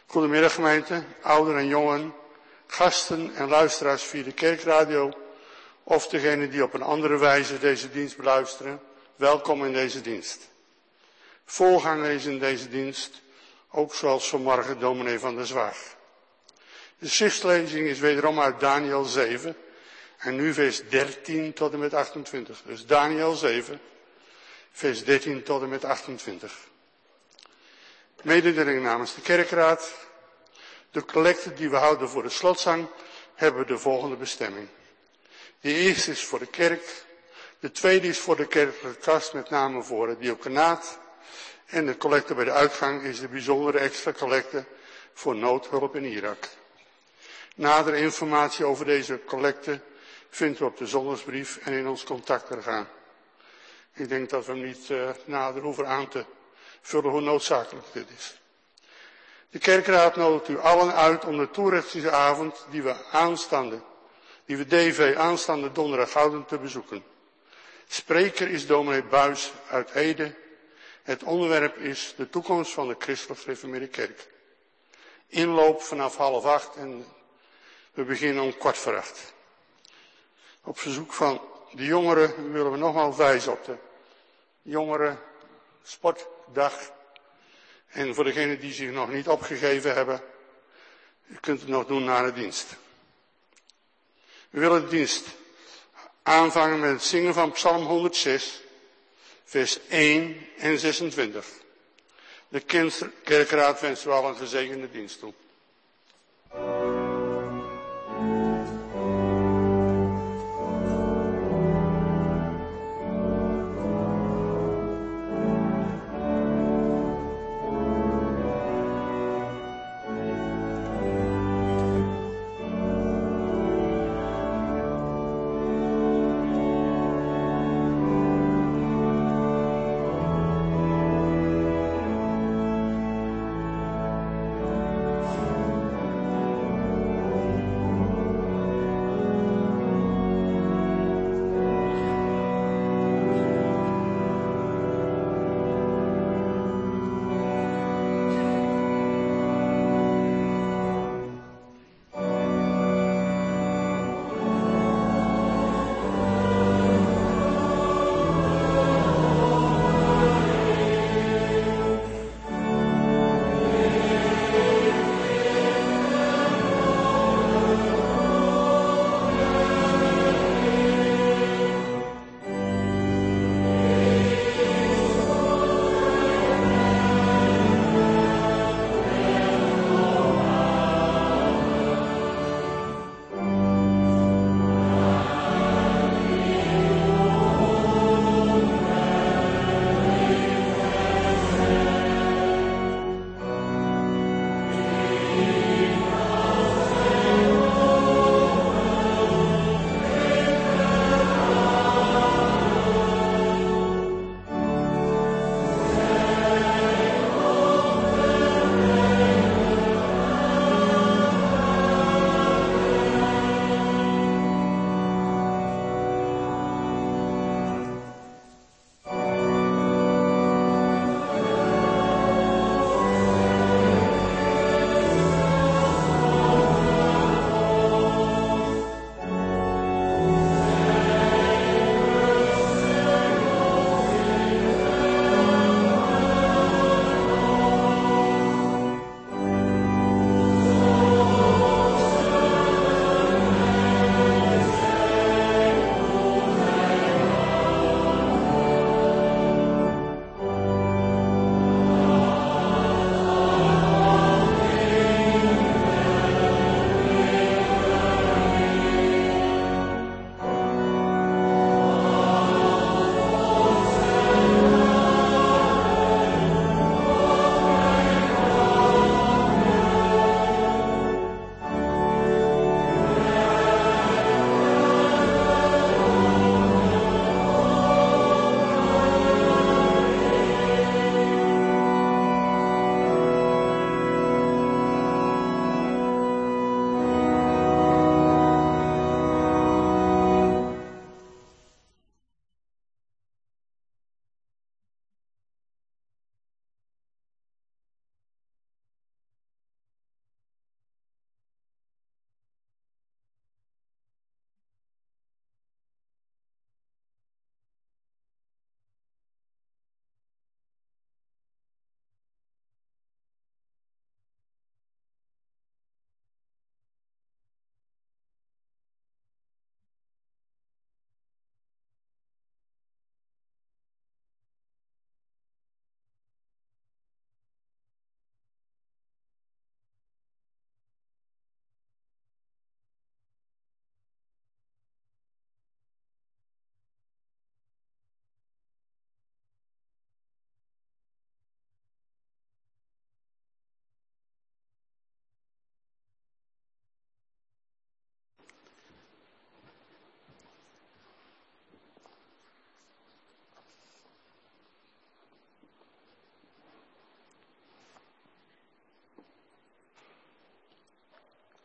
Goedemiddag gemeente, ouderen en jongen, gasten en luisteraars via de kerkradio of degenen die op een andere wijze deze dienst beluisteren. Welkom in deze dienst. Voorganger is in deze dienst, ook zoals vanmorgen dominee Van der Zwaag. De schriftlezing is wederom uit Daniel 7 en nu vers 13 tot en met 28. Dus Daniel 7, vers 13 tot en met 28. Mededeling namens de kerkraad. De collecten die we houden voor de slotzang hebben de volgende bestemming. De eerste is voor de kerk. De tweede is voor de kerkelijke kast, met name voor het diaconaat. En de collecte bij de uitgang is de bijzondere extra collecte voor noodhulp in Irak. Nadere informatie over deze collecte vindt u op de zondagsbrief en in ons contactorgaan. Ik denk dat we hem niet nader hoeven aan te vullen hoe noodzakelijk dit is. De kerkraad nodigt u allen uit om de toerichtsavond die we DV aanstaande donderdag houden te bezoeken. Spreker is dominee Buis uit Ede. Het onderwerp is de toekomst van de christelijk gereformeerde kerk. Inloop vanaf 7:30 en we beginnen om 7:15. Op verzoek van de jongeren willen we nogmaals wijzen op de jongeren sportdag. En voor degenen die zich nog niet opgegeven hebben, u kunt het nog doen na de dienst. We willen de dienst aanvangen met het zingen van Psalm 106, vers 1 en 26. De kerkraad wenst u al een gezegende dienst toe.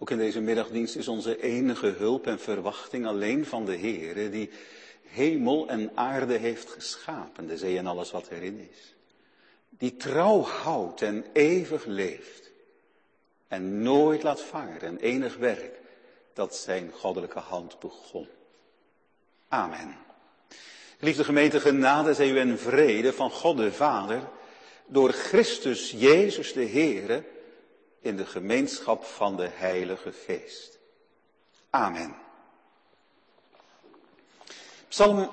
Ook in deze middagdienst is onze enige hulp en verwachting alleen van de Heere, die hemel en aarde heeft geschapen, de zee en alles wat erin is. Die trouw houdt en eeuwig leeft en nooit laat varen, enig werk dat zijn goddelijke hand begon. Amen. Geliefde gemeente, genade zij u en vrede van God de Vader, door Christus Jezus de Heere, in de gemeenschap van de Heilige Geest. Amen. Psalm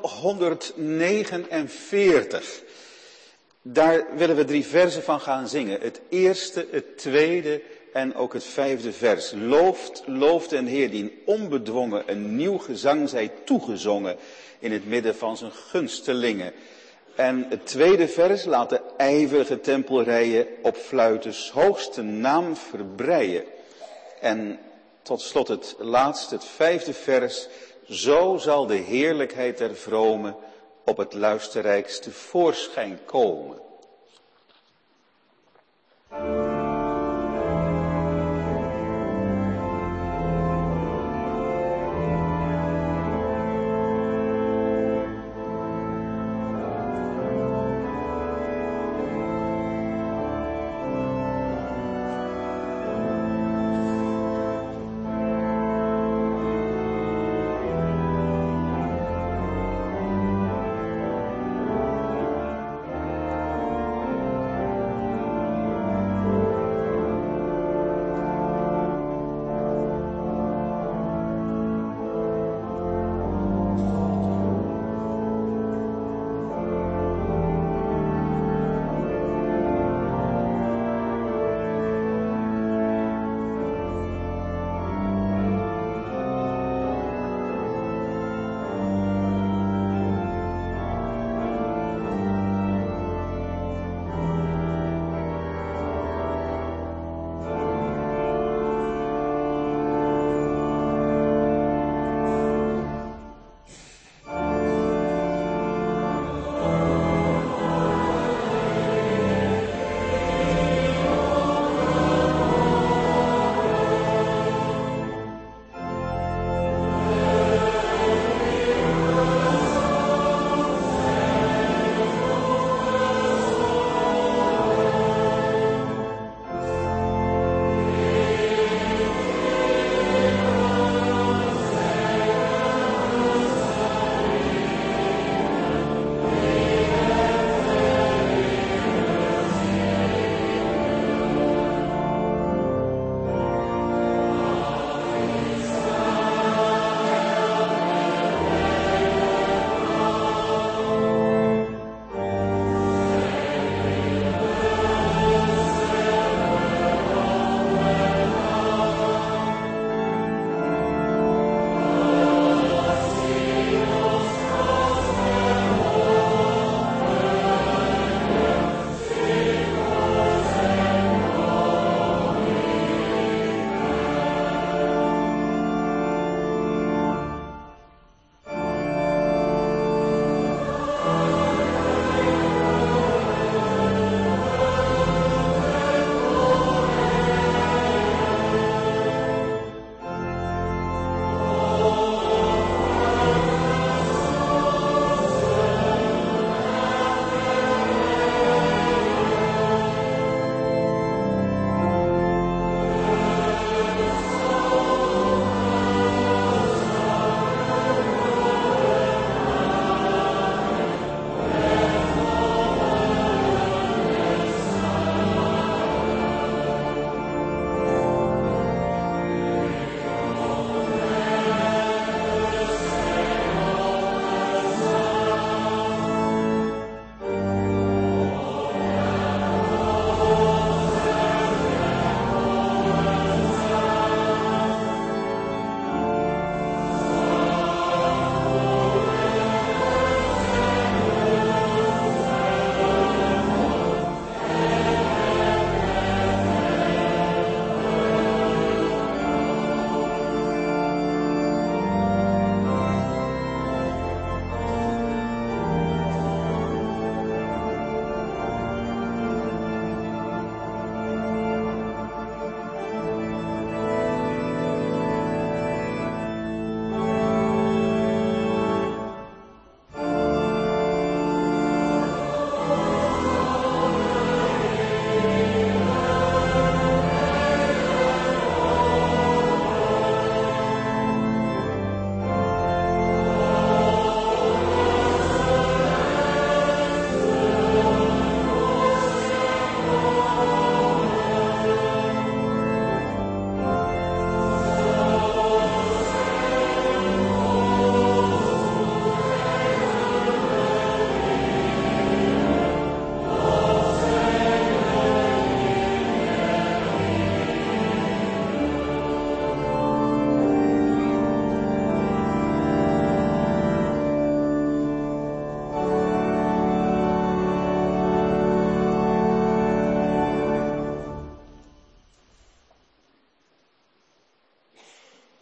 149. Daar willen we 3 versen van gaan zingen. Het eerste, het tweede en ook het 5e vers. Looft den Heer, die onbedwongen een nieuw gezang zij toegezongen in het midden van zijn gunstelingen. En het tweede vers, laat de ijverige tempelrijen op fluiters hoogste naam verbreien. En tot slot het laatste, het 5e vers. Zo zal de heerlijkheid der vromen op het luisterrijkste voorschijn komen.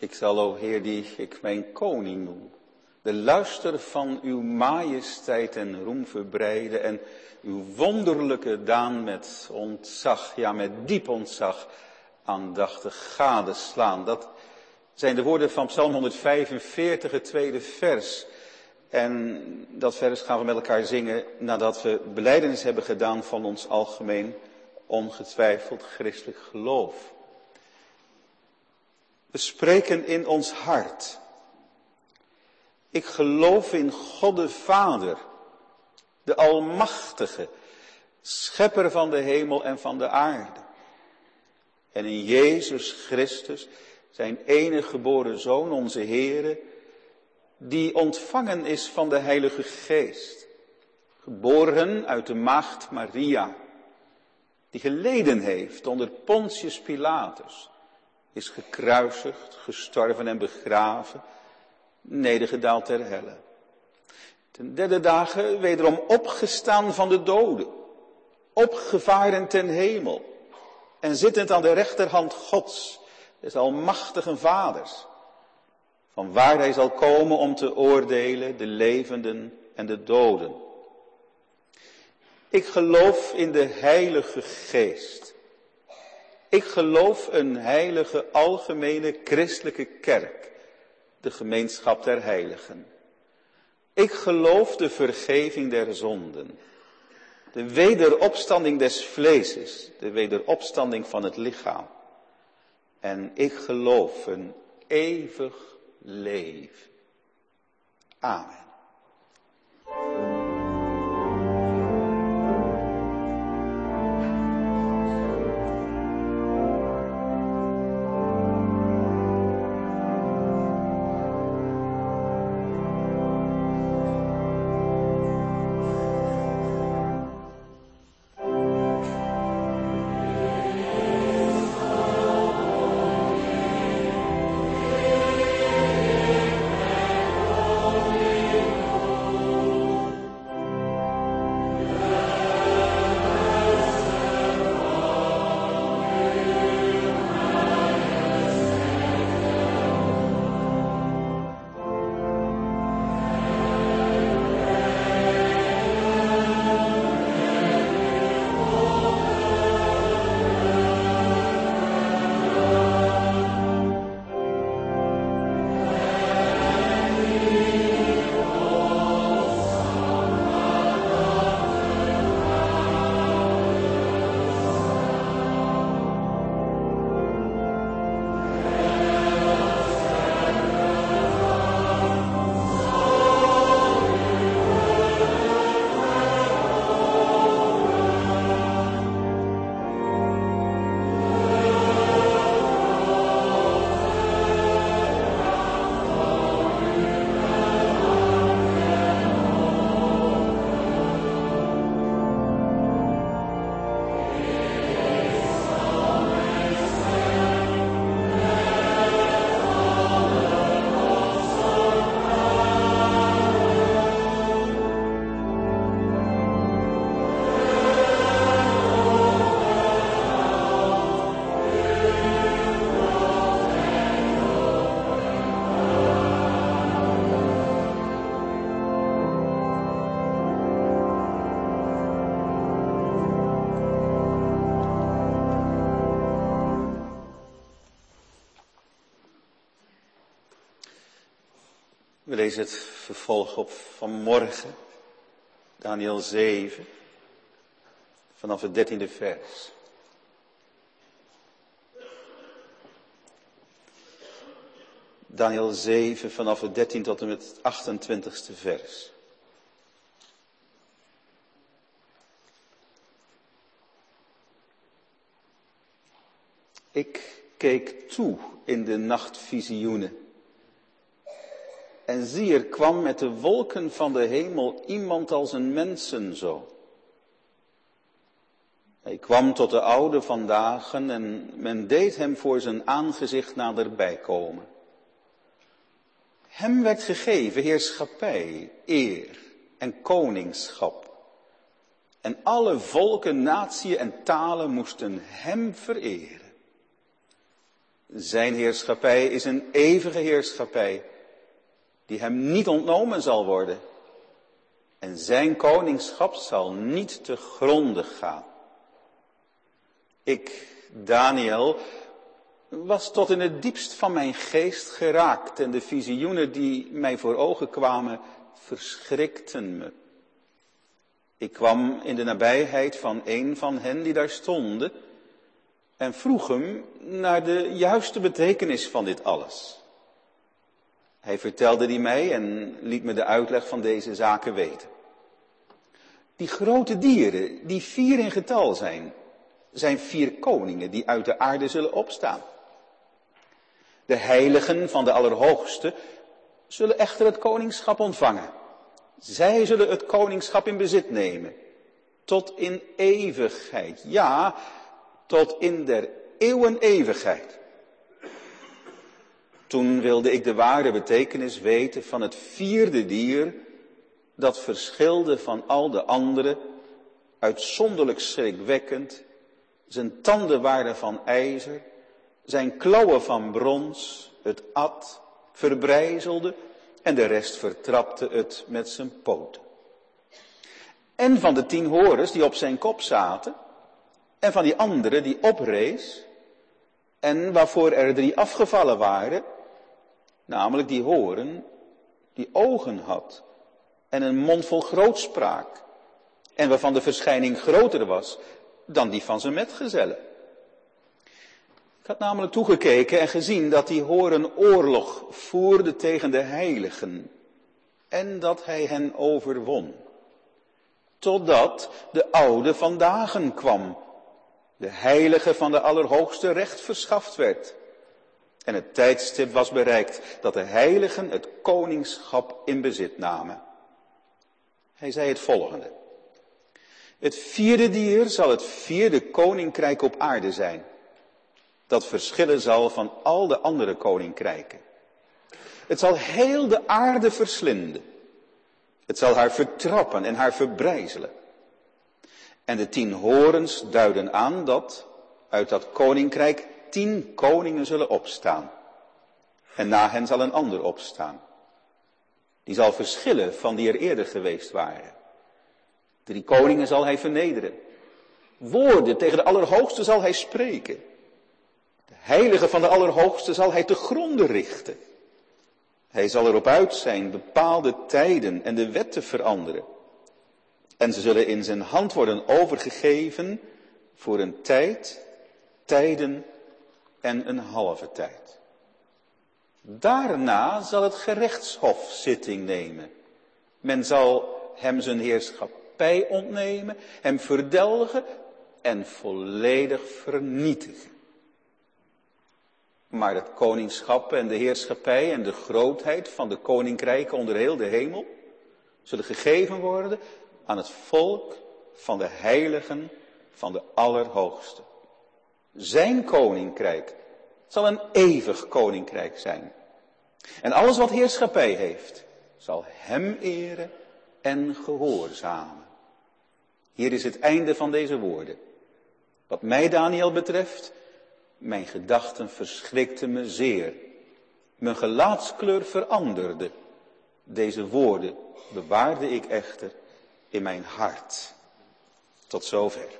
Ik zal, o Heer, die ik mijn koning noem, de luister van uw majesteit en roem verbreiden en uw wonderlijke daan met ontzag, ja met diep ontzag, aandachtig gadeslaan. Dat zijn de woorden van Psalm 145, het tweede vers. En dat vers gaan we met elkaar zingen nadat we belijdenis hebben gedaan van ons algemeen ongetwijfeld christelijk geloof. We spreken in ons hart: ik geloof in God de Vader, de Almachtige, Schepper van de hemel en van de aarde. En in Jezus Christus, zijn enige geboren Zoon, onze Heere, die ontvangen is van de Heilige Geest, geboren uit de maagd Maria, die geleden heeft onder Pontius Pilatus, is gekruisigd, gestorven en begraven, nedergedaald ter helle. Ten derde dagen wederom opgestaan van de doden, opgevaren ten hemel en zittend aan de rechterhand Gods, des almachtigen Vaders, van waar hij zal komen om te oordelen de levenden en de doden. Ik geloof in de Heilige Geest. Ik geloof een heilige, algemene, christelijke kerk, de gemeenschap der heiligen. Ik geloof de vergeving der zonden, de wederopstanding des vleeses, de wederopstanding van het lichaam. En ik geloof een eeuwig leven. Amen. We lezen het vervolg op vanmorgen, Daniel 7, vanaf het 13e vers. Daniel 7, vanaf het 13 tot en met het 28e vers. Ik keek toe in de nachtvisioenen. En zie, er kwam met de wolken van de hemel iemand als een mensenzoon. Hij kwam tot de oude van dagen en men deed hem voor zijn aangezicht naderbij komen. Hem werd gegeven heerschappij, eer en koningschap. En alle volken, natieën en talen moesten hem vereren. Zijn heerschappij is een eeuwige heerschappij, die hem niet ontnomen zal worden. En zijn koningschap zal niet te gronde gaan. Ik, Daniel, was tot in het diepst van mijn geest geraakt en de visioenen die mij voor ogen kwamen, verschrikten me. Ik kwam in de nabijheid van een van hen die daar stonden en vroeg hem naar de juiste betekenis van dit alles. Hij vertelde die mij en liet me de uitleg van deze zaken weten. Die grote dieren, die 4 in getal zijn 4 koningen die uit de aarde zullen opstaan. De heiligen van de Allerhoogste zullen echter het koningschap ontvangen. Zij zullen het koningschap in bezit nemen. Tot in eeuwigheid. Ja, tot in der eeuwen eeuwigheid. Toen wilde ik de ware betekenis weten van het 4e dier, dat verschilde van al de andere, uitzonderlijk schrikwekkend. Zijn tanden waren van ijzer, zijn klauwen van brons, het at, verbrijzelde en de rest vertrapte het met zijn poten. En van de 10 horens die op zijn kop zaten, en van die andere die oprees, en waarvoor er 3 afgevallen waren, namelijk die horen die ogen had en een mond vol grootspraak, en waarvan de verschijning groter was dan die van zijn metgezellen. Ik had namelijk toegekeken en gezien dat die horen oorlog voerde tegen de heiligen en dat hij hen overwon. Totdat de oude van dagen kwam, de heilige van de Allerhoogste recht verschaft werd. En het tijdstip was bereikt dat de heiligen het koningschap in bezit namen. Hij zei het volgende. Het 4e dier zal het 4e koninkrijk op aarde zijn, dat verschillen zal van al de andere koninkrijken. Het zal heel de aarde verslinden. Het zal haar vertrappen en haar verbrijzelen. En de 10 horens duiden aan dat uit dat koninkrijk 10 koningen zullen opstaan. En na hen zal een ander opstaan. Die zal verschillen van die er eerder geweest waren. 3 koningen zal hij vernederen. Woorden tegen de Allerhoogste zal hij spreken. De heilige van de Allerhoogste zal hij te gronde richten. Hij zal erop uit zijn bepaalde tijden en de wet te veranderen. En ze zullen in zijn hand worden overgegeven voor een tijd, tijden en een halve tijd. Daarna zal het gerechtshof zitting nemen. Men zal hem zijn heerschappij ontnemen, hem verdelgen en volledig vernietigen. Maar het koningschap en de heerschappij en de grootheid van de koninkrijken onder heel de hemel zullen gegeven worden aan het volk van de heiligen van de Allerhoogste. Zijn koninkrijk zal een eeuwig koninkrijk zijn. En alles wat heerschappij heeft, zal hem eren en gehoorzamen. Hier is het einde van deze woorden. Wat mij, Daniel, betreft, mijn gedachten verschrikten me zeer. Mijn gelaatskleur veranderde. Deze woorden bewaarde ik echter in mijn hart. Tot zover.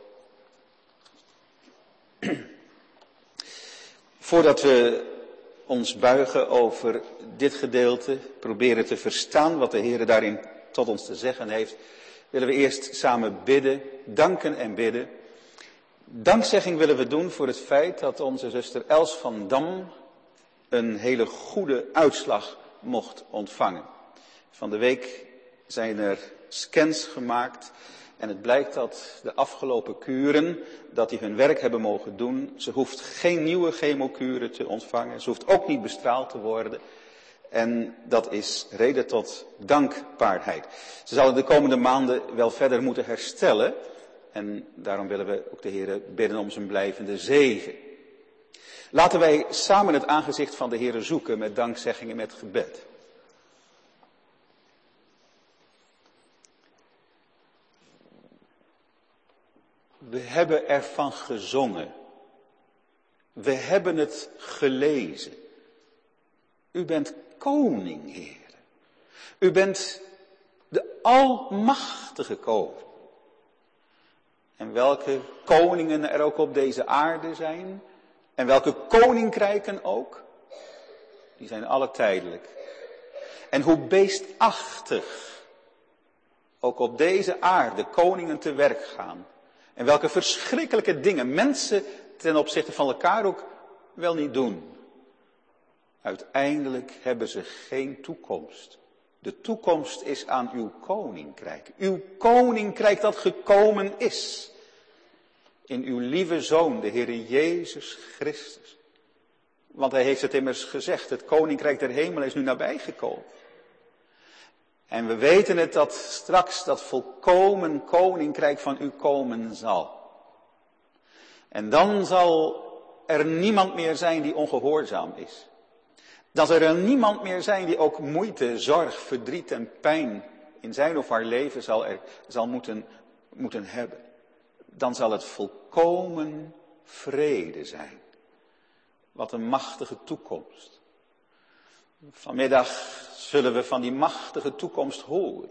Voordat we ons buigen over dit gedeelte, proberen te verstaan wat de Heer daarin tot ons te zeggen heeft, willen we eerst samen bidden, danken en bidden. Dankzegging willen we doen voor het feit dat onze zuster Els van Dam een hele goede uitslag mocht ontvangen. Van de week zijn er scans gemaakt en het blijkt dat de afgelopen kuren, dat die hun werk hebben mogen doen. Ze hoeft geen nieuwe chemokuren te ontvangen, ze hoeft ook niet bestraald te worden. En dat is reden tot dankbaarheid. Ze zal de komende maanden wel verder moeten herstellen. En daarom willen we ook de Heer bidden om zijn blijvende zegen. Laten wij samen het aangezicht van de Heer zoeken met dankzegging en met gebed. We hebben ervan gezongen. We hebben het gelezen. U bent koning, Heer. U bent de almachtige koning. En welke koningen er ook op deze aarde zijn, en welke koninkrijken ook, die zijn alle tijdelijk. En hoe beestachtig ook op deze aarde koningen te werk gaan. En welke verschrikkelijke dingen mensen ten opzichte van elkaar ook wel niet doen. Uiteindelijk hebben ze geen toekomst. De toekomst is aan uw koninkrijk. Uw koninkrijk dat gekomen is. In uw lieve Zoon, de Heere Jezus Christus. Want hij heeft het immers gezegd, het koninkrijk der hemel is nu nabijgekomen. En we weten het dat straks dat volkomen koninkrijk van u komen zal. En dan zal er niemand meer zijn die ongehoorzaam is. Dan zal er niemand meer zijn die ook moeite, zorg, verdriet en pijn in zijn of haar leven zal moeten hebben. Dan zal het volkomen vrede zijn. Wat een machtige toekomst. Vanmiddag zullen we van die machtige toekomst horen.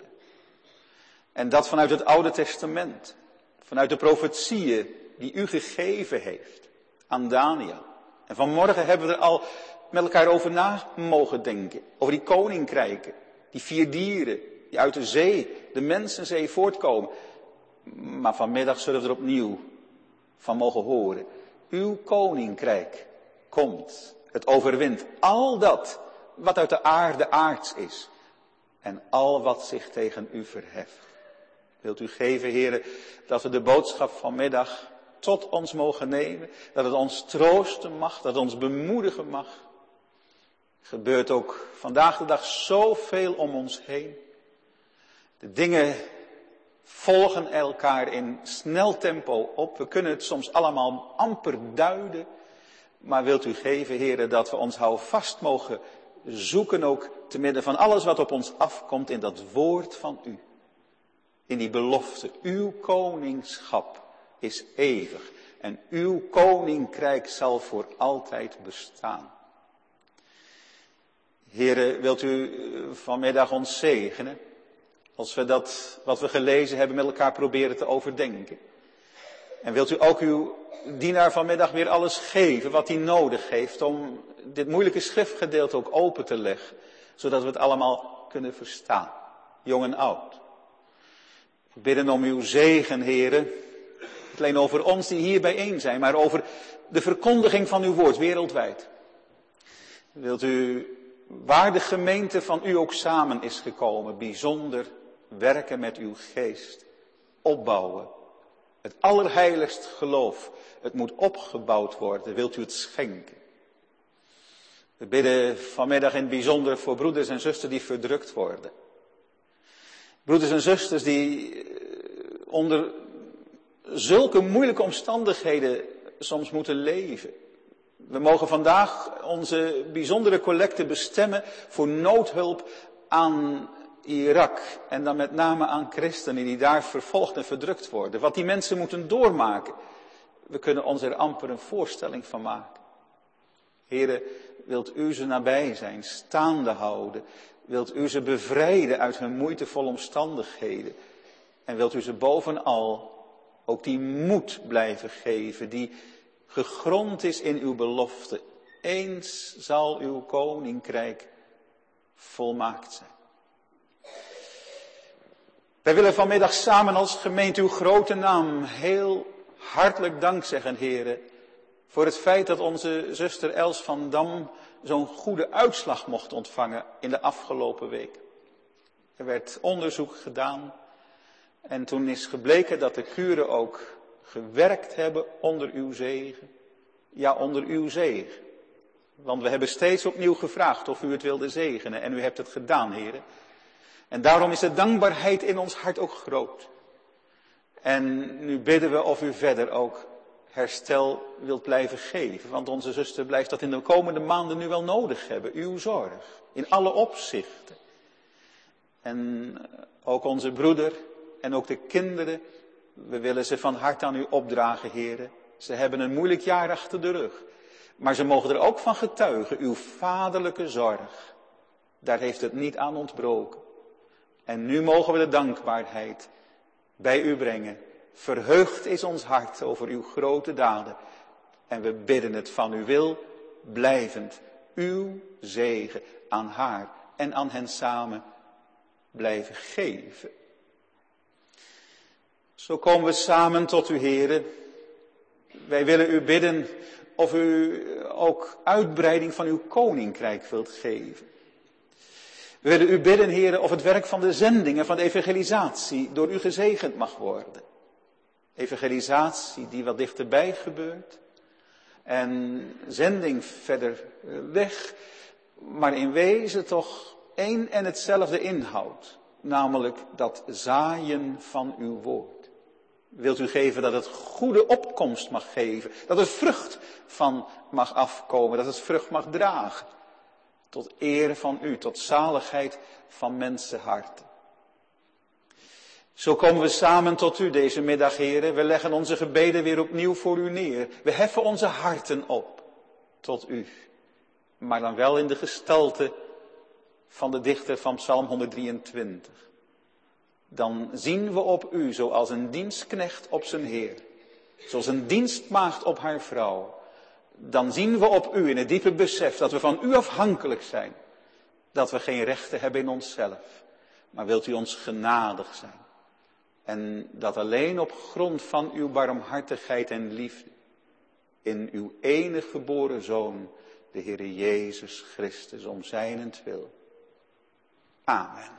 En dat vanuit het Oude Testament. Vanuit de profetieën die u gegeven heeft aan Daniel. En vanmorgen hebben we er al met elkaar over na mogen denken. Over die koninkrijken. Die 4 dieren die uit de zee, de mensenzee voortkomen. Maar vanmiddag zullen we er opnieuw van mogen horen. Uw koninkrijk komt. Het overwint al dat wat uit de aarde aards is. En al wat zich tegen u verheft. Wilt u geven, heren, dat we de boodschap vanmiddag tot ons mogen nemen. Dat het ons troosten mag, dat het ons bemoedigen mag. Er gebeurt ook vandaag de dag zoveel om ons heen. De dingen volgen elkaar in snel tempo op. We kunnen het soms allemaal amper duiden. Maar wilt u geven, heren, dat we ons houvast mogen zoeken ook te midden van alles wat op ons afkomt in dat woord van u. In die belofte, uw koningschap is eeuwig en uw koninkrijk zal voor altijd bestaan. Heren, wilt u vanmiddag ons zegenen, als we dat wat we gelezen hebben met elkaar proberen te overdenken. En wilt u ook uw dienaar vanmiddag weer alles geven wat hij nodig heeft om dit moeilijke schriftgedeelte ook open te leggen, zodat we het allemaal kunnen verstaan, jong en oud. We bidden om uw zegen, heren, niet alleen over ons die hier bijeen zijn, maar over de verkondiging van uw woord wereldwijd. Wilt u, waar de gemeente van u ook samen is gekomen, bijzonder werken met uw geest, opbouwen. Het allerheiligst geloof, het moet opgebouwd worden, wilt u het schenken. We bidden vanmiddag in het bijzonder voor broeders en zusters die verdrukt worden. Broeders en zusters die onder zulke moeilijke omstandigheden soms moeten leven. We mogen vandaag onze bijzondere collecte bestemmen voor noodhulp aan Irak. En dan met name aan christenen die daar vervolgd en verdrukt worden. Wat die mensen moeten doormaken. We kunnen ons er amper een voorstelling van maken. Heren, wilt u ze nabij zijn, staande houden. Wilt u ze bevrijden uit hun moeitevolle omstandigheden. En wilt u ze bovenal ook die moed blijven geven die gegrond is in uw belofte. Eens zal uw koninkrijk volmaakt zijn. Wij willen vanmiddag samen als gemeente uw grote naam heel hartelijk dank zeggen, heren, voor het feit dat onze zuster Els van Dam zo'n goede uitslag mocht ontvangen in de afgelopen week. Er werd onderzoek gedaan en toen is gebleken dat de kuren ook gewerkt hebben onder uw zegen. Ja, onder uw zegen. Want we hebben steeds opnieuw gevraagd of u het wilde zegenen en u hebt het gedaan, heren. En daarom is de dankbaarheid in ons hart ook groot. En nu bidden we of u verder ook herstel wilt blijven geven. Want onze zuster blijft dat in de komende maanden nu wel nodig hebben. Uw zorg. In alle opzichten. En ook onze broeder en ook de kinderen. We willen ze van harte aan u opdragen, heren. Ze hebben een moeilijk jaar achter de rug. Maar ze mogen er ook van getuigen, uw vaderlijke zorg. Daar heeft het niet aan ontbroken. En nu mogen we de dankbaarheid bij u brengen. Verheugd is ons hart over uw grote daden. En we bidden het van uw wil, blijvend uw zegen aan haar en aan hen samen blijven geven. Zo komen we samen tot u, Heere. Wij willen u bidden of u ook uitbreiding van uw koninkrijk wilt geven. We willen u bidden, Heere, of het werk van de zending en van de evangelisatie door u gezegend mag worden. Evangelisatie die wat dichterbij gebeurt. En zending verder weg, maar in wezen toch één en hetzelfde inhoud. Namelijk dat zaaien van uw woord. Wilt u geven dat het goede opkomst mag geven. Dat het vrucht van mag afkomen. Dat het vrucht mag dragen. Tot eer van u, tot zaligheid van mensenharten. Zo komen we samen tot u deze middag, Heere. We leggen onze gebeden weer opnieuw voor u neer. We heffen onze harten op tot u. Maar dan wel in de gestalte van de dichter van Psalm 123. Dan zien we op u zoals een dienstknecht op zijn Heer. Zoals een dienstmaagd op haar vrouw. Dan zien we op u in het diepe besef dat we van u afhankelijk zijn. Dat we geen rechten hebben in onszelf. Maar wilt u ons genadig zijn. En dat alleen op grond van uw barmhartigheid en liefde. In uw enige geboren Zoon, de Heere Jezus Christus, om zijnentwil. Amen.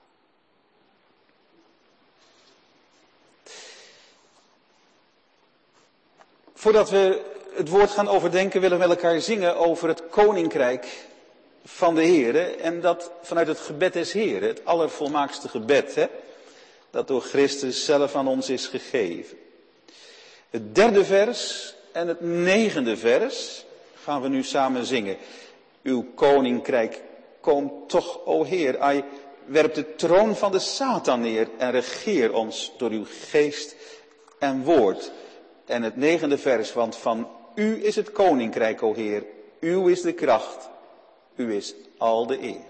Voordat we het woord gaan overdenken, willen we met elkaar zingen over het koninkrijk van de Heere. En dat vanuit het gebed des Heeren, het allervolmaakste gebed, hè, dat door Christus zelf aan ons is gegeven. Het 3e vers en het 9e vers gaan we nu samen zingen. Uw koninkrijk komt toch, o Heer. Ai, werp de troon van de Satan neer en regeer ons door uw geest en woord. En het 9e vers, want van u is het koninkrijk, o Heer. Uw is de kracht. U is al de eer.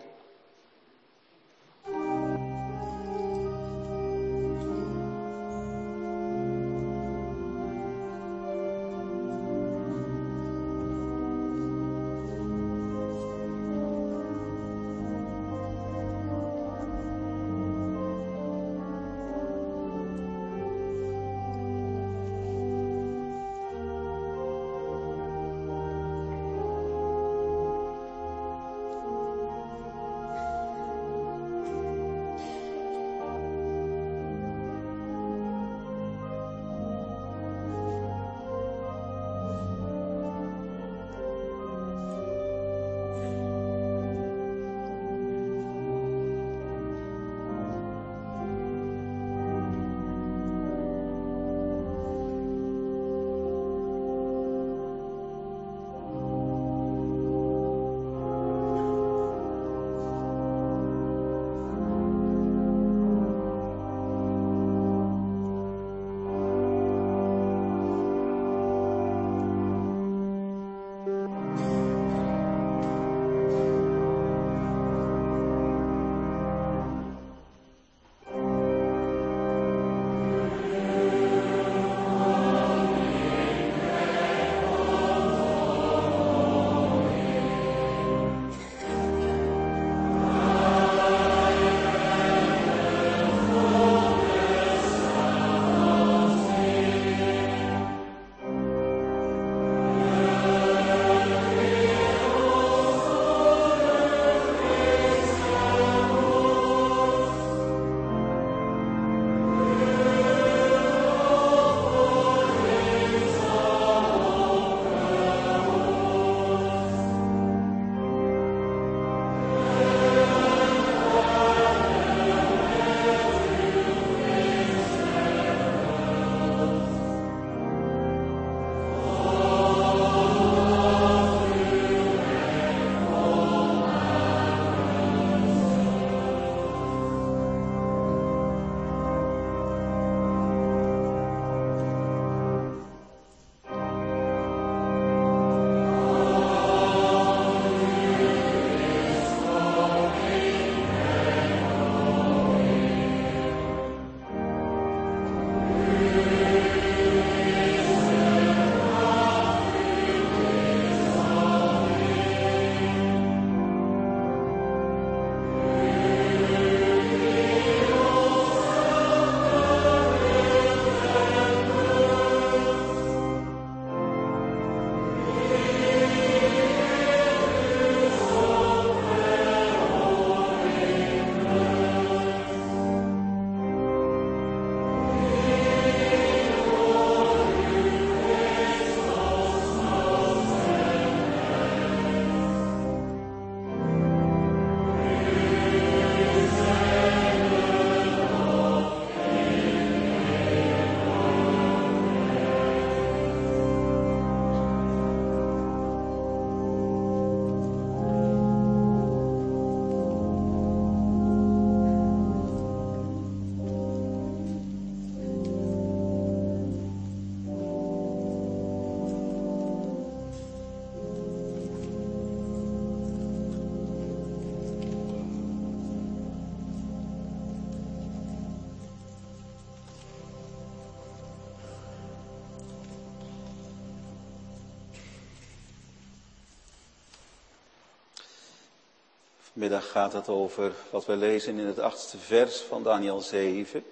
Vanmiddag gaat het over wat we lezen in het 8e vers van Daniel 7.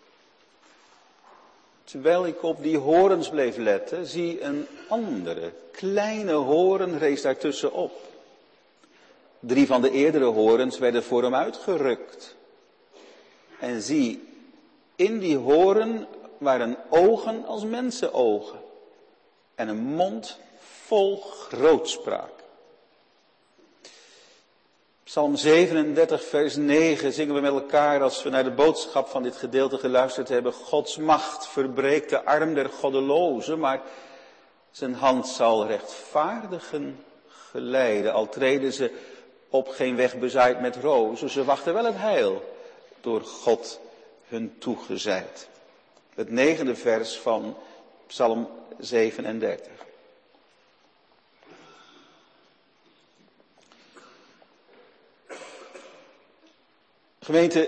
Terwijl ik op die horens bleef letten, zie een andere, kleine horen rees daartussen op. 3 van de eerdere horens werden voor hem uitgerukt. En zie, in die horen waren ogen als mensenogen en een mond vol grootspraak. Psalm 37 vers 9 zingen we met elkaar als we naar de boodschap van dit gedeelte geluisterd hebben. Gods macht verbreekt de arm der goddelozen, maar zijn hand zal rechtvaardigen geleiden. Al treden ze op geen weg bezaaid met rozen, ze wachten wel het heil door God hun toegezeid. Het 9e vers van Psalm 37. Gemeente,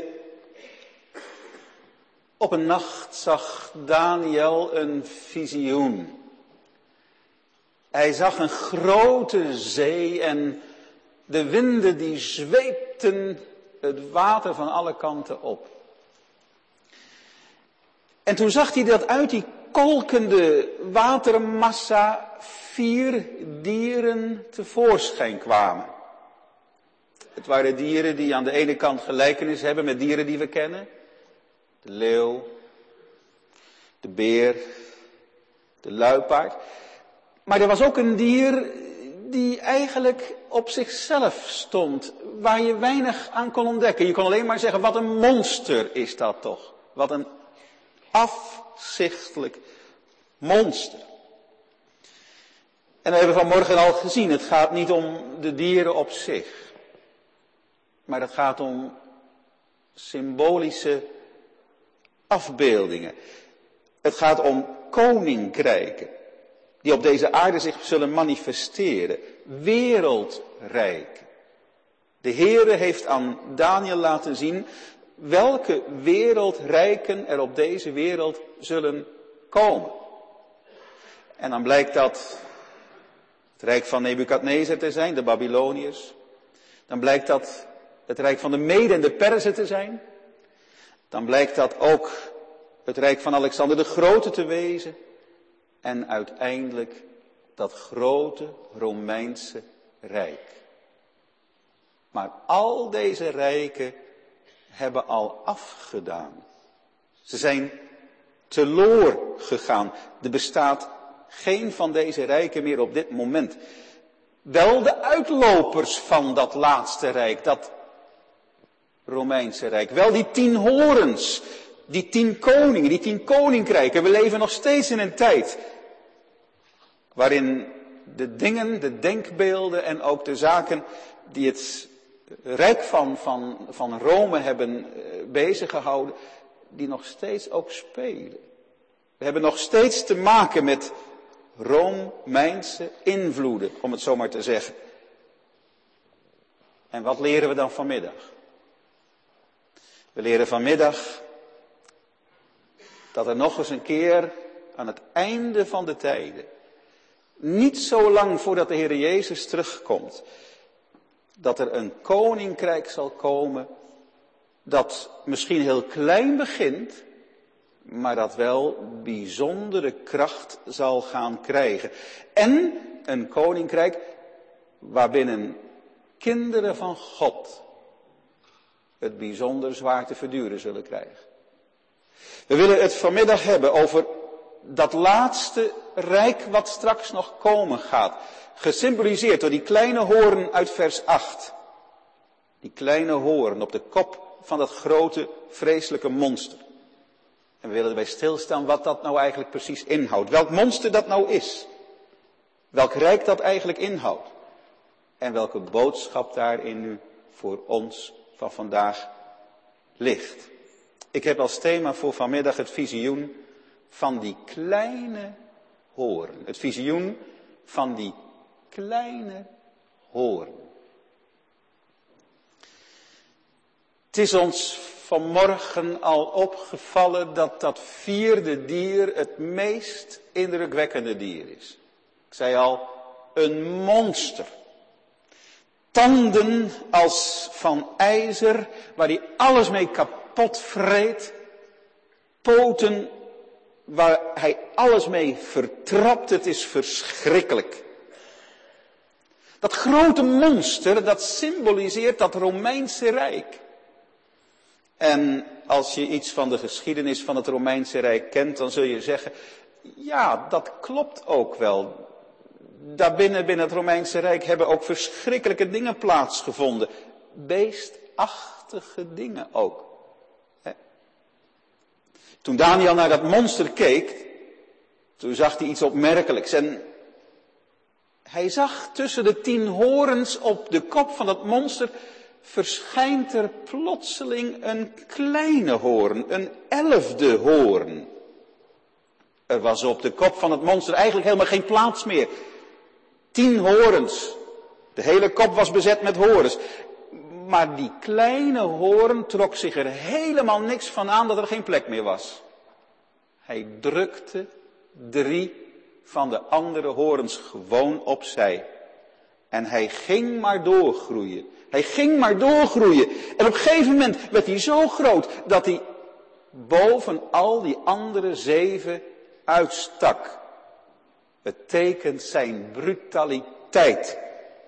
op een nacht zag Daniel een visioen. Hij zag een grote zee en de winden die zweepten het water van alle kanten op. En toen zag hij dat uit die kolkende watermassa 4 dieren tevoorschijn kwamen. Het waren dieren die aan de ene kant gelijkenis hebben met dieren die we kennen. De leeuw, de beer, de luipaard. Maar er was ook een dier die eigenlijk op zichzelf stond, waar je weinig aan kon ontdekken. Je kon alleen maar zeggen, wat een monster is dat toch. Wat een afzichtelijk monster. En we hebben vanmorgen al gezien, het gaat niet om de dieren op zich. Maar het gaat om symbolische afbeeldingen. Het gaat om koninkrijken die op deze aarde zich zullen manifesteren. Wereldrijken. De Heere heeft aan Daniel laten zien welke wereldrijken er op deze wereld zullen komen. En dan blijkt dat het rijk van Nebukadnezar te zijn, de Babyloniërs. Dan blijkt dat het rijk van de Meden en de Perzen te zijn. Dan blijkt dat ook het rijk van Alexander de Grote te wezen. En uiteindelijk dat grote Romeinse rijk. Maar al deze rijken hebben al afgedaan. Ze zijn teloor gegaan. Er bestaat geen van deze rijken meer op dit moment. Wel de uitlopers van dat laatste rijk, dat Romeinse rijk. Wel die 10 horens, die 10 koningen, die 10 koninkrijken. We leven nog steeds in een tijd waarin de dingen, de denkbeelden en ook de zaken die het rijk van Rome hebben bezig gehouden, die nog steeds ook spelen. We hebben nog steeds te maken met Romeinse invloeden, om het zo maar te zeggen. En wat leren we dan vanmiddag? We leren vanmiddag dat er nog eens een keer aan het einde van de tijden, niet zo lang voordat de Heer Jezus terugkomt, dat er een koninkrijk zal komen dat misschien heel klein begint, maar dat wel bijzondere kracht zal gaan krijgen. En een koninkrijk waarbinnen kinderen van God het bijzonder zwaar te verduren zullen krijgen. We willen het vanmiddag hebben over dat laatste rijk wat straks nog komen gaat. Gesymboliseerd door die kleine hoorn uit vers 8. Die kleine hoorn op de kop van dat grote vreselijke monster. En we willen erbij stilstaan wat dat nou eigenlijk precies inhoudt. Welk monster dat nou is. Welk rijk dat eigenlijk inhoudt. En welke boodschap daarin nu voor ons van vandaag ligt. Ik heb als thema voor vanmiddag het visioen van die kleine hoorn. Het visioen van die kleine hoorn. Het is ons vanmorgen al opgevallen dat dat 4e dier het meest indrukwekkende dier is. Ik zei al, een monster. tanden als van ijzer, waar hij alles mee kapot vreet. Poten waar hij alles mee vertrapt. Het is verschrikkelijk. Dat grote monster, dat symboliseert dat Romeinse Rijk. En als je iets van de geschiedenis van het Romeinse Rijk kent, dan zul je zeggen, ja, dat klopt ook wel. Binnen het Romeinse Rijk hebben ook verschrikkelijke dingen plaatsgevonden. Beestachtige dingen ook. Toen Daniel naar dat monster keek, toen zag hij iets opmerkelijks. En hij zag tussen de 10 horens op de kop van dat monster, verschijnt er plotseling een kleine hoorn, een 11e hoorn. Er was op de kop van het monster eigenlijk helemaal geen plaats meer. 10 horens. De hele kop was bezet met horens. Maar die kleine hoorn trok zich er helemaal niks van aan dat er geen plek meer was. Hij drukte 3 van de andere horens gewoon opzij. En hij ging maar doorgroeien. Hij ging maar doorgroeien. En op een gegeven moment werd hij zo groot dat hij boven al die andere 7 uitstak. Het tekent zijn brutaliteit.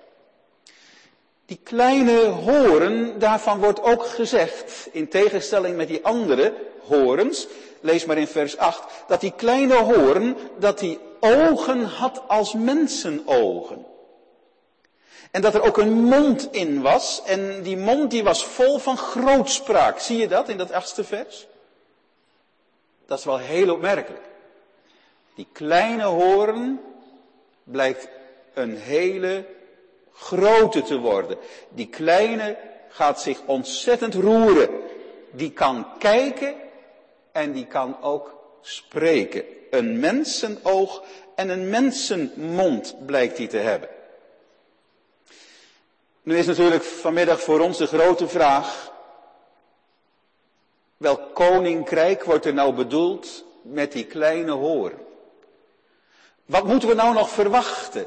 Die kleine hoorn, daarvan wordt ook gezegd, in tegenstelling met die andere horens, lees maar in vers 8, dat die kleine hoorn, dat die ogen had als mensenogen. En dat er ook een mond in was, en die mond die was vol van grootspraak. Zie je dat in dat 8e vers? Dat is wel heel opmerkelijk. Die kleine hoorn blijkt een hele grote te worden. Die kleine gaat zich ontzettend roeren. Die kan kijken en die kan ook spreken. Een mensenoog en een mensenmond blijkt hij te hebben. Nu is natuurlijk vanmiddag voor ons de grote vraag, welk koninkrijk wordt er nou bedoeld met die kleine hoorn? Wat moeten we nou nog verwachten?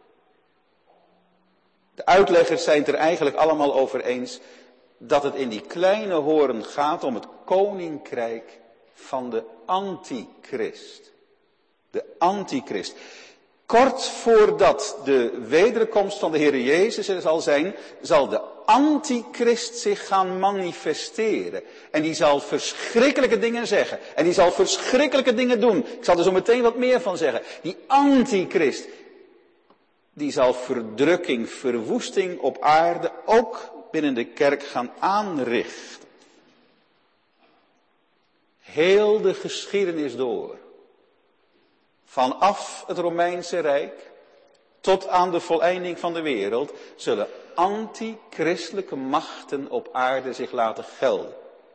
De uitleggers zijn het er eigenlijk allemaal over eens dat het in die kleine hoorn gaat om het koninkrijk van de antichrist. De antichrist. Kort voordat de wederkomst van de Heer Jezus er zal zijn, zal de antichrist zich gaan manifesteren. En die zal verschrikkelijke dingen zeggen. En die zal verschrikkelijke dingen doen. Ik zal er zo meteen wat meer van zeggen. Die antichrist, die zal verdrukking, verwoesting op aarde ook binnen de kerk gaan aanrichten. Heel de geschiedenis door. Vanaf het Romeinse Rijk tot aan de voleinding van de wereld zullen antichristelijke machten op aarde zich laten gelden.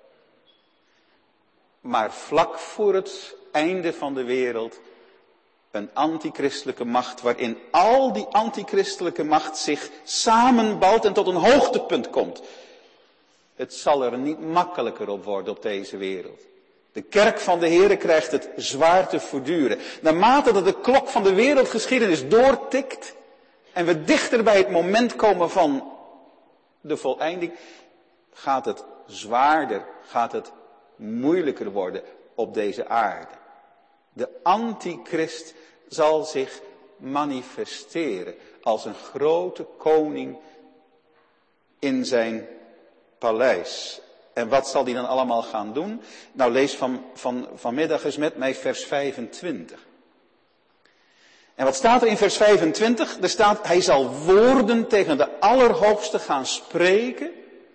Maar vlak voor het einde van de wereld een antichristelijke macht waarin al die antichristelijke macht zich samenbalt en tot een hoogtepunt komt. Het zal er niet makkelijker op worden op deze wereld. De kerk van de Heere krijgt het zwaar te verduren. Naarmate dat de klok van de wereldgeschiedenis doortikt en we dichter bij het moment komen van de voleinding, gaat het zwaarder, gaat het moeilijker worden op deze aarde. De antichrist zal zich manifesteren als een grote koning in zijn paleis. En wat zal hij dan allemaal gaan doen? Nou, lees vanmiddag eens met mij vers 25. En wat staat er in vers 25? Er staat, hij zal woorden tegen de Allerhoogste gaan spreken.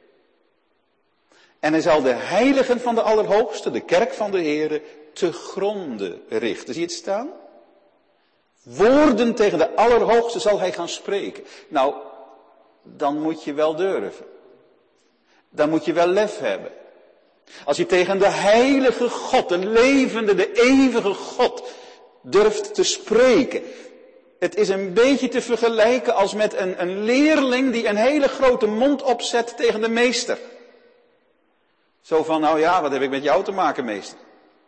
En hij zal de heiligen van de Allerhoogste, de kerk van de Heere, te gronde richten. Zie je het staan? Woorden tegen de Allerhoogste zal hij gaan spreken. Nou, dan moet je wel durven. Dan moet je wel lef hebben. Als je tegen de heilige God, de levende, de eeuwige God, durft te spreken. Het is een beetje te vergelijken als met een leerling die een hele grote mond opzet tegen de meester. Zo van, nou ja, wat heb ik met jou te maken, meester?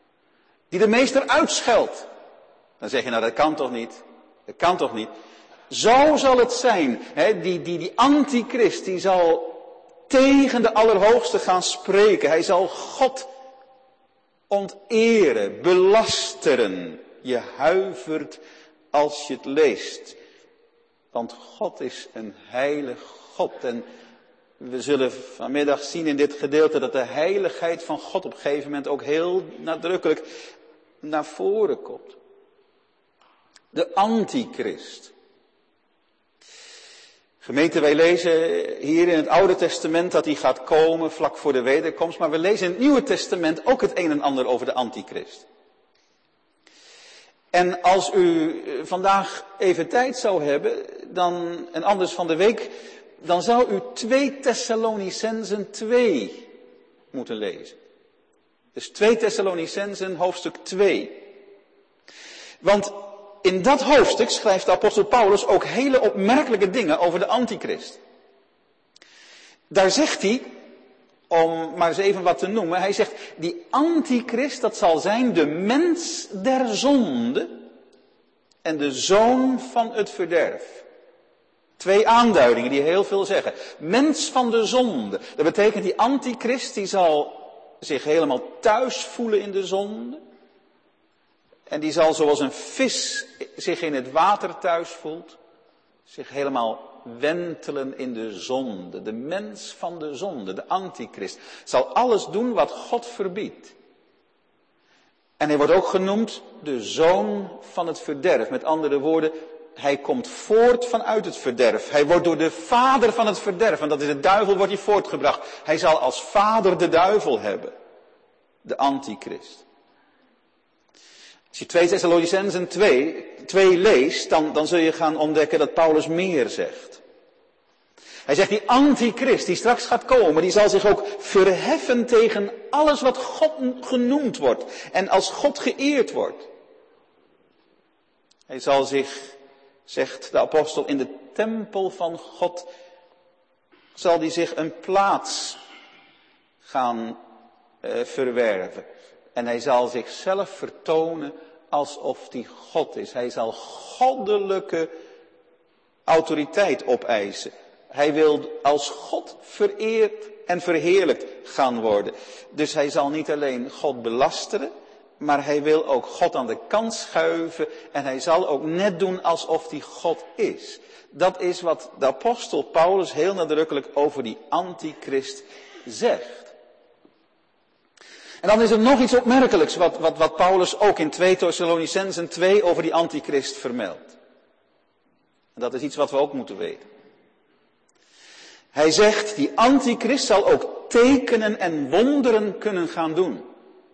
Die de meester uitscheldt. Dan zeg je, nou dat kan toch niet? Dat kan toch niet? Zo zal het zijn. Die antichrist, die zal tegen de Allerhoogste gaan spreken. Hij zal God onteren, belasteren. Je huivert als je het leest. Want God is een heilig God. En we zullen vanmiddag zien in dit gedeelte dat de heiligheid van God op een gegeven moment ook heel nadrukkelijk naar voren komt. De antichrist. Gemeente, wij lezen hier in het Oude Testament dat hij gaat komen vlak voor de wederkomst. Maar we lezen in het Nieuwe Testament ook het een en ander over de antichrist. En als u vandaag even tijd zou hebben, en anders van de week, dan zou u 2 Thessalonicenzen 2 moeten lezen. Dus 2 Thessalonicenzen hoofdstuk 2. Want in dat hoofdstuk schrijft de apostel Paulus ook hele opmerkelijke dingen over de antichrist. Daar zegt hij, om maar eens even wat te noemen, hij zegt, die antichrist, dat zal zijn de mens der zonde en de zoon van het verderf. 2 aanduidingen die heel veel zeggen. Mens van de zonde. Dat betekent die antichrist, die zal zich helemaal thuis voelen in de zonde. En die zal zoals een vis zich in het water thuis voelt, zich helemaal wentelen in de zonde. De mens van de zonde, de antichrist, zal alles doen wat God verbiedt. En hij wordt ook genoemd de zoon van het verderf. Met andere woorden, hij komt voort vanuit het verderf. Hij wordt door de vader van het verderf, en dat is de duivel, wordt hij voortgebracht. Hij zal als vader de duivel hebben. De antichrist. Als je 2 Thessalonicenzen 2 leest, dan zul je gaan ontdekken dat Paulus meer zegt. Hij zegt, die antichrist die straks gaat komen, die zal zich ook verheffen tegen alles wat God genoemd wordt. En als God geëerd wordt. Hij zal zich, zegt de apostel, in de tempel van God, zal die zich een plaats gaan verwerven. En hij zal zichzelf vertonen alsof hij God is. Hij zal goddelijke autoriteit opeisen. Hij wil als God vereerd en verheerlijkt gaan worden. Dus hij zal niet alleen God belasteren, maar hij wil ook God aan de kant schuiven. En hij zal ook net doen alsof hij God is. Dat is wat de apostel Paulus heel nadrukkelijk over die antichrist zegt. En dan is er nog iets opmerkelijks wat Paulus ook in 2 Thessalonicenzen 2 over die antichrist vermeldt. En dat is iets wat we ook moeten weten. Hij zegt, die antichrist zal ook tekenen en wonderen kunnen gaan doen.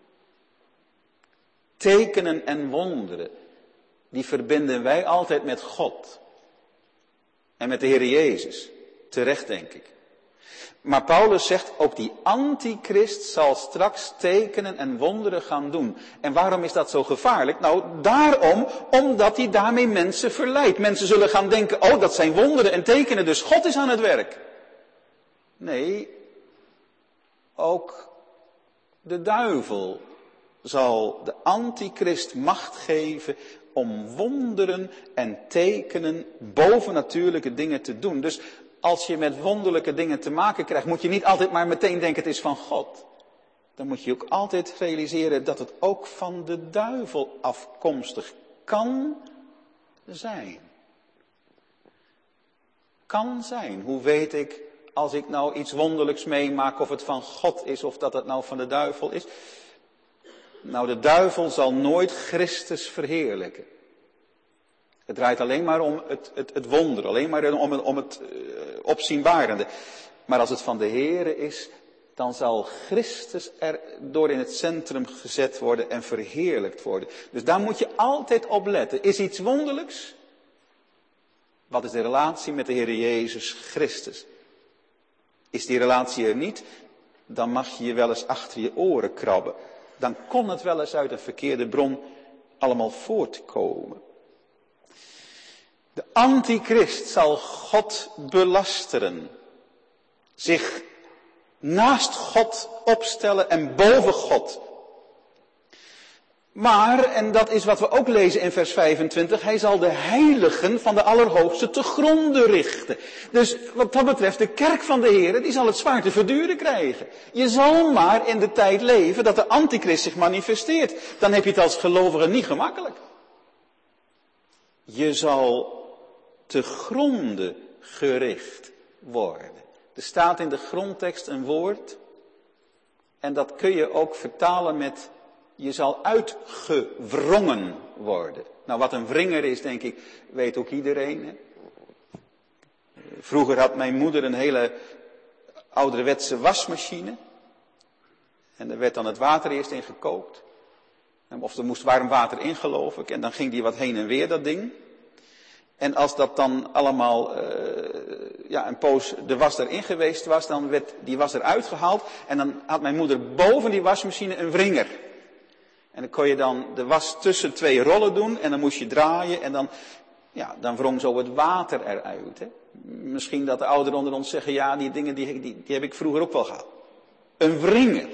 Tekenen en wonderen, die verbinden wij altijd met God. En met de Heer Jezus. Terecht, denk ik. Maar Paulus zegt, ook die antichrist zal straks tekenen en wonderen gaan doen. En waarom is dat zo gevaarlijk? Nou, daarom, omdat hij daarmee mensen verleidt. Mensen zullen gaan denken, oh, dat zijn wonderen en tekenen, dus God is aan het werk. Nee, ook de duivel zal de antichrist macht geven om wonderen en tekenen, bovennatuurlijke dingen te doen. Dus als je met wonderlijke dingen te maken krijgt, moet je niet altijd maar meteen denken het is van God. Dan moet je ook altijd realiseren dat het ook van de duivel afkomstig kan zijn. Kan zijn. Hoe weet ik als ik nou iets wonderlijks meemaak of het van God is of dat het nou van de duivel is? Nou, de duivel zal nooit Christus verheerlijken. Het draait alleen maar om het wonder, alleen maar om het opzienbarende. Maar als het van de Heere is, dan zal Christus er door in het centrum gezet worden en verheerlijkt worden. Dus daar moet je altijd op letten. Is iets wonderlijks? Wat is de relatie met de Heere Jezus Christus? Is die relatie er niet, dan mag je je wel eens achter je oren krabben. Dan kon het wel eens uit een verkeerde bron allemaal voortkomen. De antichrist zal God belasteren. Zich naast God opstellen en boven God. Maar, en dat is wat we ook lezen in vers 25, hij zal de heiligen van de Allerhoogste te gronde richten. Dus wat dat betreft, de kerk van de Heer, die zal het zwaar te verduren krijgen. Je zal maar in de tijd leven dat de antichrist zich manifesteert. Dan heb je het als gelovige niet gemakkelijk. Je zal te gronde gericht worden. Er staat in de grondtekst een woord, en dat kun je ook vertalen met: je zal uitgewrongen worden. Nou, wat een wringer is, denk ik, weet ook iedereen. Hè? Vroeger had mijn moeder een hele ouderwetse wasmachine. En er werd dan het water eerst in gekookt. Of er moest warm water in, geloof ik. En dan ging die wat heen en weer, dat ding. En als dat dan allemaal een poos de was erin geweest was, dan werd die was eruit gehaald. En dan had mijn moeder boven die wasmachine een wringer. En dan kon je dan de was tussen twee rollen doen en dan moest je draaien en dan wrong zo het water eruit. Hè. Misschien dat de ouderen onder ons zeggen, ja, die dingen die heb ik vroeger ook wel gehad. Een wringer.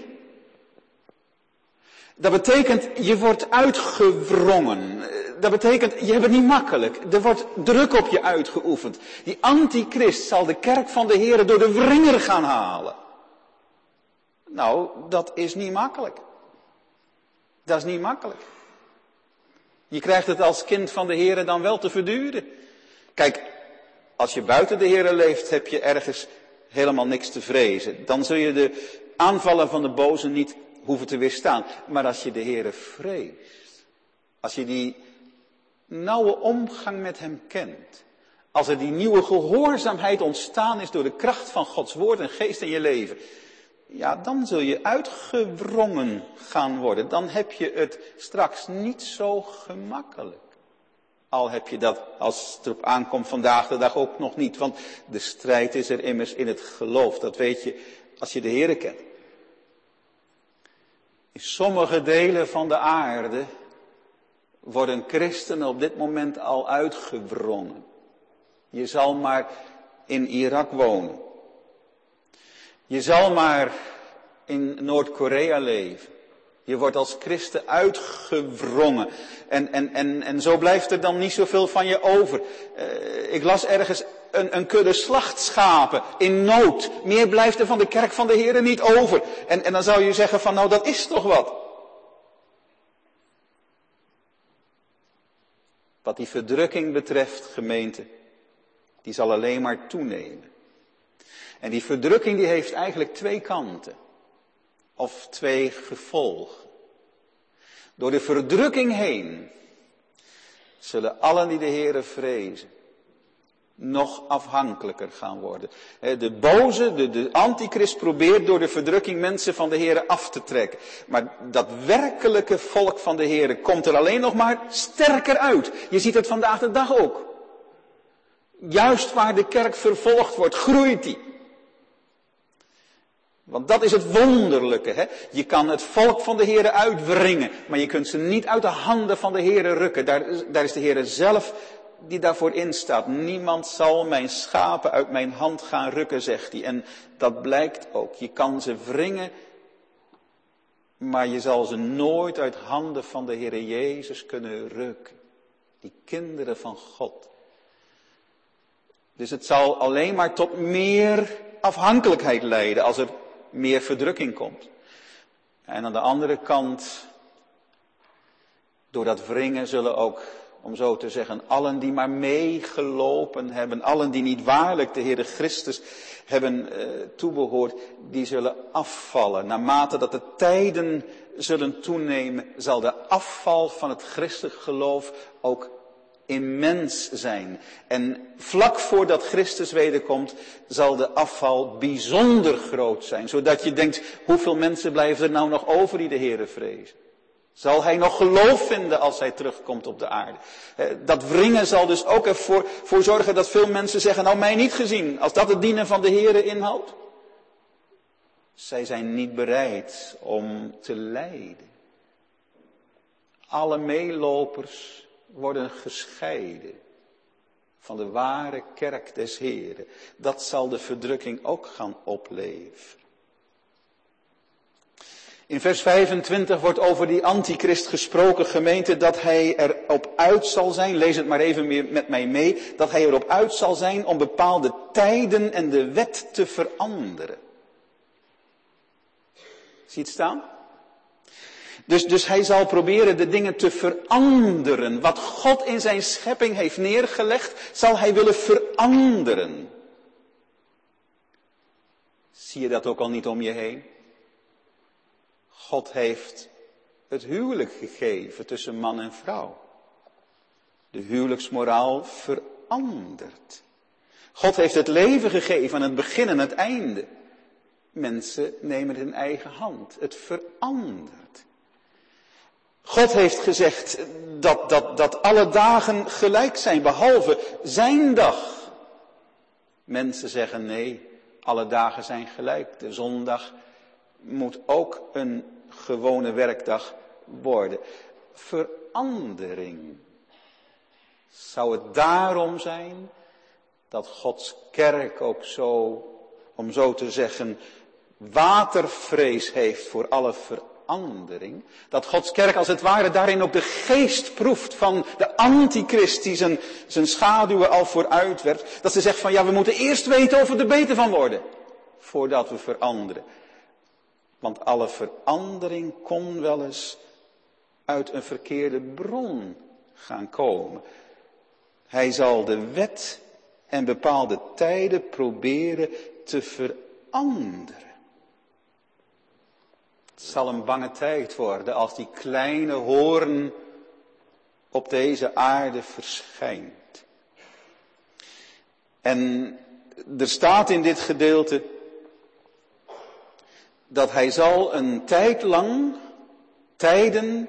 Dat betekent, je wordt uitgewrongen. Dat betekent, je hebt het niet makkelijk. Er wordt druk op je uitgeoefend. Die antichrist zal de kerk van de Heer door de wringer gaan halen. Nou, dat is niet makkelijk. Dat is niet makkelijk. Je krijgt het als kind van de Heer dan wel te verduren. Kijk, als je buiten de Heer leeft, heb je ergens helemaal niks te vrezen. Dan zul je de aanvallen van de boze niet hoeven te weerstaan. Maar als je de Heer vreest, als je die nauwe omgang met hem kent, als er die nieuwe gehoorzaamheid ontstaan is door de kracht van Gods woord en geest in je leven, ja, dan zul je uitgewrongen gaan worden. Dan heb je het straks niet zo gemakkelijk. Al heb je dat, als het erop aankomt, vandaag de dag ook nog niet. Want de strijd is er immers in het geloof. Dat weet je als je de Heere kent. In sommige delen van de aarde worden christenen op dit moment al uitgewrongen. Je zal maar in Irak wonen. Je zal maar in Noord-Korea leven. Je wordt als christen uitgewrongen. En zo blijft er dan niet zoveel van je over. Ik las ergens een kudde slachtschapen in nood. Meer blijft er van de kerk van de Heer niet over. En dan zou je zeggen van, nou, dat is toch wat. Wat die verdrukking betreft, gemeente, die zal alleen maar toenemen. En die verdrukking die heeft eigenlijk twee kanten. Of twee gevolgen. Door de verdrukking heen zullen allen die de Heere vrezen nog afhankelijker gaan worden. De boze, de antichrist probeert door de verdrukking mensen van de Heere af te trekken. Maar dat werkelijke volk van de Heere komt er alleen nog maar sterker uit. Je ziet het vandaag de dag ook. Juist waar de kerk vervolgd wordt, groeit die. Want dat is het wonderlijke. Hè? Je kan het volk van de Heere uitwringen, maar je kunt ze niet uit de handen van de Heere rukken. Daar is de Heere zelf die daarvoor instaat. Niemand zal mijn schapen uit mijn hand gaan rukken, zegt hij. En dat blijkt ook. Je kan ze wringen, maar je zal ze nooit uit handen van de Heere Jezus kunnen rukken. Die kinderen van God. Dus het zal alleen maar tot meer afhankelijkheid leiden als er meer verdrukking komt. En aan de andere kant, door dat wringen zullen ook, om zo te zeggen, allen die maar meegelopen hebben, allen die niet waarlijk de Heere Christus hebben toebehoord, die zullen afvallen. Naarmate dat de tijden zullen toenemen, zal de afval van het christelijk geloof ook immens zijn. En vlak voordat Christus wederkomt, zal de afval bijzonder groot zijn. Zodat je denkt, hoeveel mensen blijven er nou nog over die de Heere vrezen? Zal hij nog geloof vinden als hij terugkomt op de aarde? Dat wringen zal dus ook ervoor zorgen dat veel mensen zeggen, nou mij niet gezien, als dat het dienen van de Heere inhoudt. Zij zijn niet bereid om te lijden. Alle meelopers worden gescheiden van de ware kerk des Heren. Dat zal de verdrukking ook gaan opleveren. In vers 25 wordt over die antichrist gesproken, gemeente, dat hij erop uit zal zijn, lees het maar even met mij mee, dat hij erop uit zal zijn om bepaalde tijden en de wet te veranderen. Zie je het staan? Dus hij zal proberen de dingen te veranderen. Wat God in zijn schepping heeft neergelegd, zal hij willen veranderen. Zie je dat ook al niet om je heen? God heeft het huwelijk gegeven tussen man en vrouw. De huwelijksmoraal verandert. God heeft het leven gegeven aan het begin en het einde. Mensen nemen het in eigen hand. Het verandert. God heeft gezegd dat alle dagen gelijk zijn, behalve zijn dag. Mensen zeggen nee, alle dagen zijn gelijk. De zondag moet ook een gewone werkdag worden. Verandering. Zou het daarom zijn dat Gods kerk ook zo, om zo te zeggen, watervrees heeft voor alle verandering? Dat Gods kerk als het ware daarin ook de geest proeft van de antichrist die zijn schaduwen al vooruitwerpt. Dat ze zegt van ja, we moeten eerst weten of we er beter van worden, voordat we veranderen. Want alle verandering kon wel eens uit een verkeerde bron gaan komen. Hij zal de wet en bepaalde tijden proberen te veranderen. Het zal een bange tijd worden als die kleine hoorn op deze aarde verschijnt. En er staat in dit gedeelte dat hij zal een tijd lang, tijden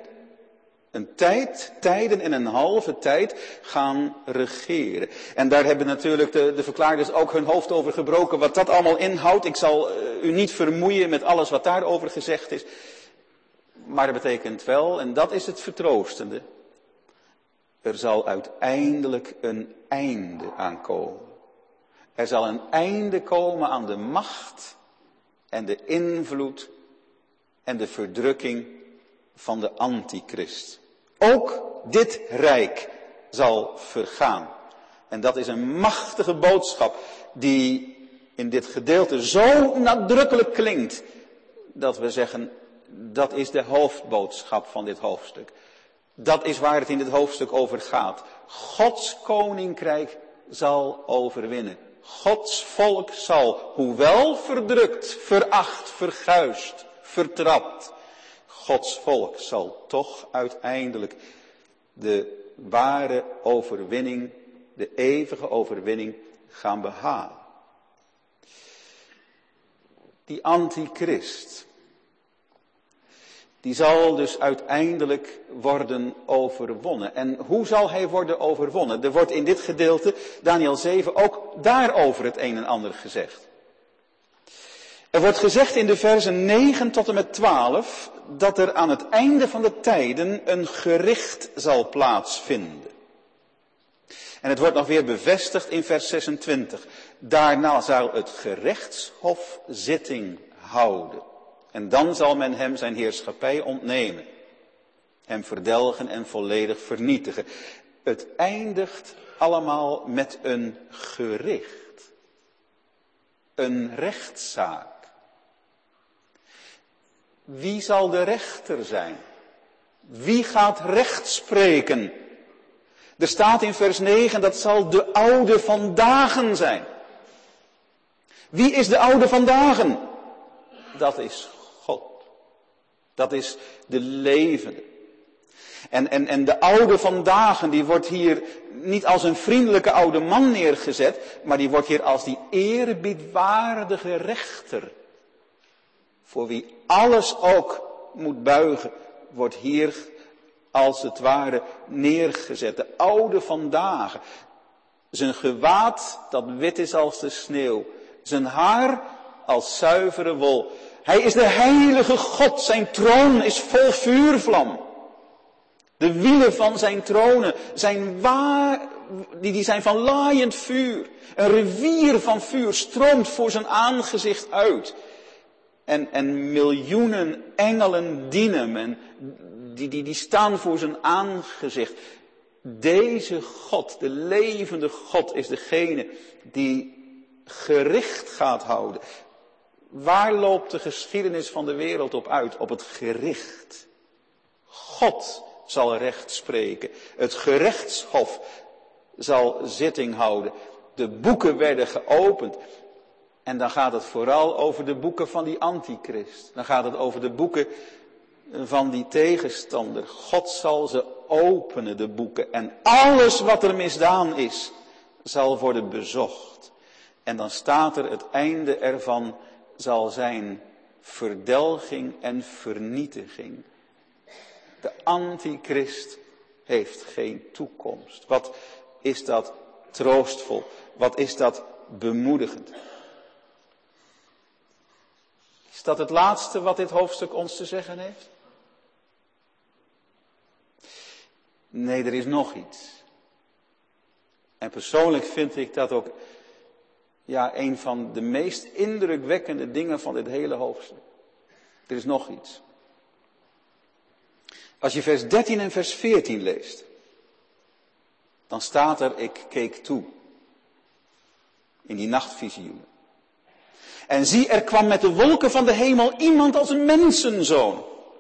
en een halve tijd gaan regeren. En daar hebben natuurlijk de verklaarders ook hun hoofd over gebroken wat dat allemaal inhoudt. Ik zal u niet vermoeien met alles wat daarover gezegd is. Maar dat betekent wel, en dat is het vertroostende, er zal uiteindelijk een einde aankomen. Er zal een einde komen aan de macht en de invloed en de verdrukking van de antichrist. Ook dit rijk zal vergaan. En dat is een machtige boodschap die in dit gedeelte zo nadrukkelijk klinkt, dat we zeggen, dat is de hoofdboodschap van dit hoofdstuk. Dat is waar het in dit hoofdstuk over gaat. Gods koninkrijk zal overwinnen. Gods volk zal, hoewel verdrukt, veracht, verguisd, vertrapt, Gods volk zal toch uiteindelijk de ware overwinning, de eeuwige overwinning gaan behalen. Die antichrist, die zal dus uiteindelijk worden overwonnen. En hoe zal hij worden overwonnen? Er wordt in dit gedeelte, Daniel 7, ook daarover het een en ander gezegd. Er wordt gezegd in de versen 9 tot en met 12... dat er aan het einde van de tijden een gericht zal plaatsvinden. En het wordt nog weer bevestigd in vers 26. Daarna zal het gerechtshof zitting houden. En dan zal men hem zijn heerschappij ontnemen. Hem verdelgen en volledig vernietigen. Het eindigt allemaal met een gericht. Een rechtszaak. Wie zal de rechter zijn? Wie gaat recht spreken? Er staat in vers 9, dat zal de oude van dagen zijn. Wie is de oude van dagen? Dat is God. Dat is de levende. En de oude van dagen, die wordt hier niet als een vriendelijke oude man neergezet, maar die wordt hier als die eerbiedwaardige rechter, voor wie alles ook moet buigen, wordt hier als het ware neergezet. De oude van dagen. Zijn gewaad dat wit is als de sneeuw. Zijn haar als zuivere wol. Hij is de heilige God. Zijn troon is vol vuurvlam. De wielen van zijn tronen zijn die zijn van laaiend vuur. Een rivier van vuur stroomt voor zijn aangezicht uit. En miljoenen engelen dienen hem. En die staan voor zijn aangezicht. Deze God, de levende God, is degene die gericht gaat houden. Waar loopt de geschiedenis van de wereld op uit? Op het gericht. God zal recht spreken. Het gerechtshof zal zitting houden. De boeken werden geopend. En dan gaat het vooral over de boeken van die antichrist. Dan gaat het over de boeken van die tegenstander. God zal ze openen, de boeken. En alles wat er misdaan is, zal worden bezocht. En dan staat er, het einde ervan zal zijn verdelging en vernietiging. De antichrist heeft geen toekomst. Wat is dat troostvol? Wat is dat bemoedigend? Is dat het laatste wat dit hoofdstuk ons te zeggen heeft? Nee, er is nog iets. En persoonlijk vind ik dat ook een van de meest indrukwekkende dingen van dit hele hoofdstuk. Er is nog iets. Als je vers 13 en vers 14 leest, dan staat er, ik keek toe. In die nachtvisioenen. En zie, er kwam met de wolken van de hemel iemand als een mensenzoon.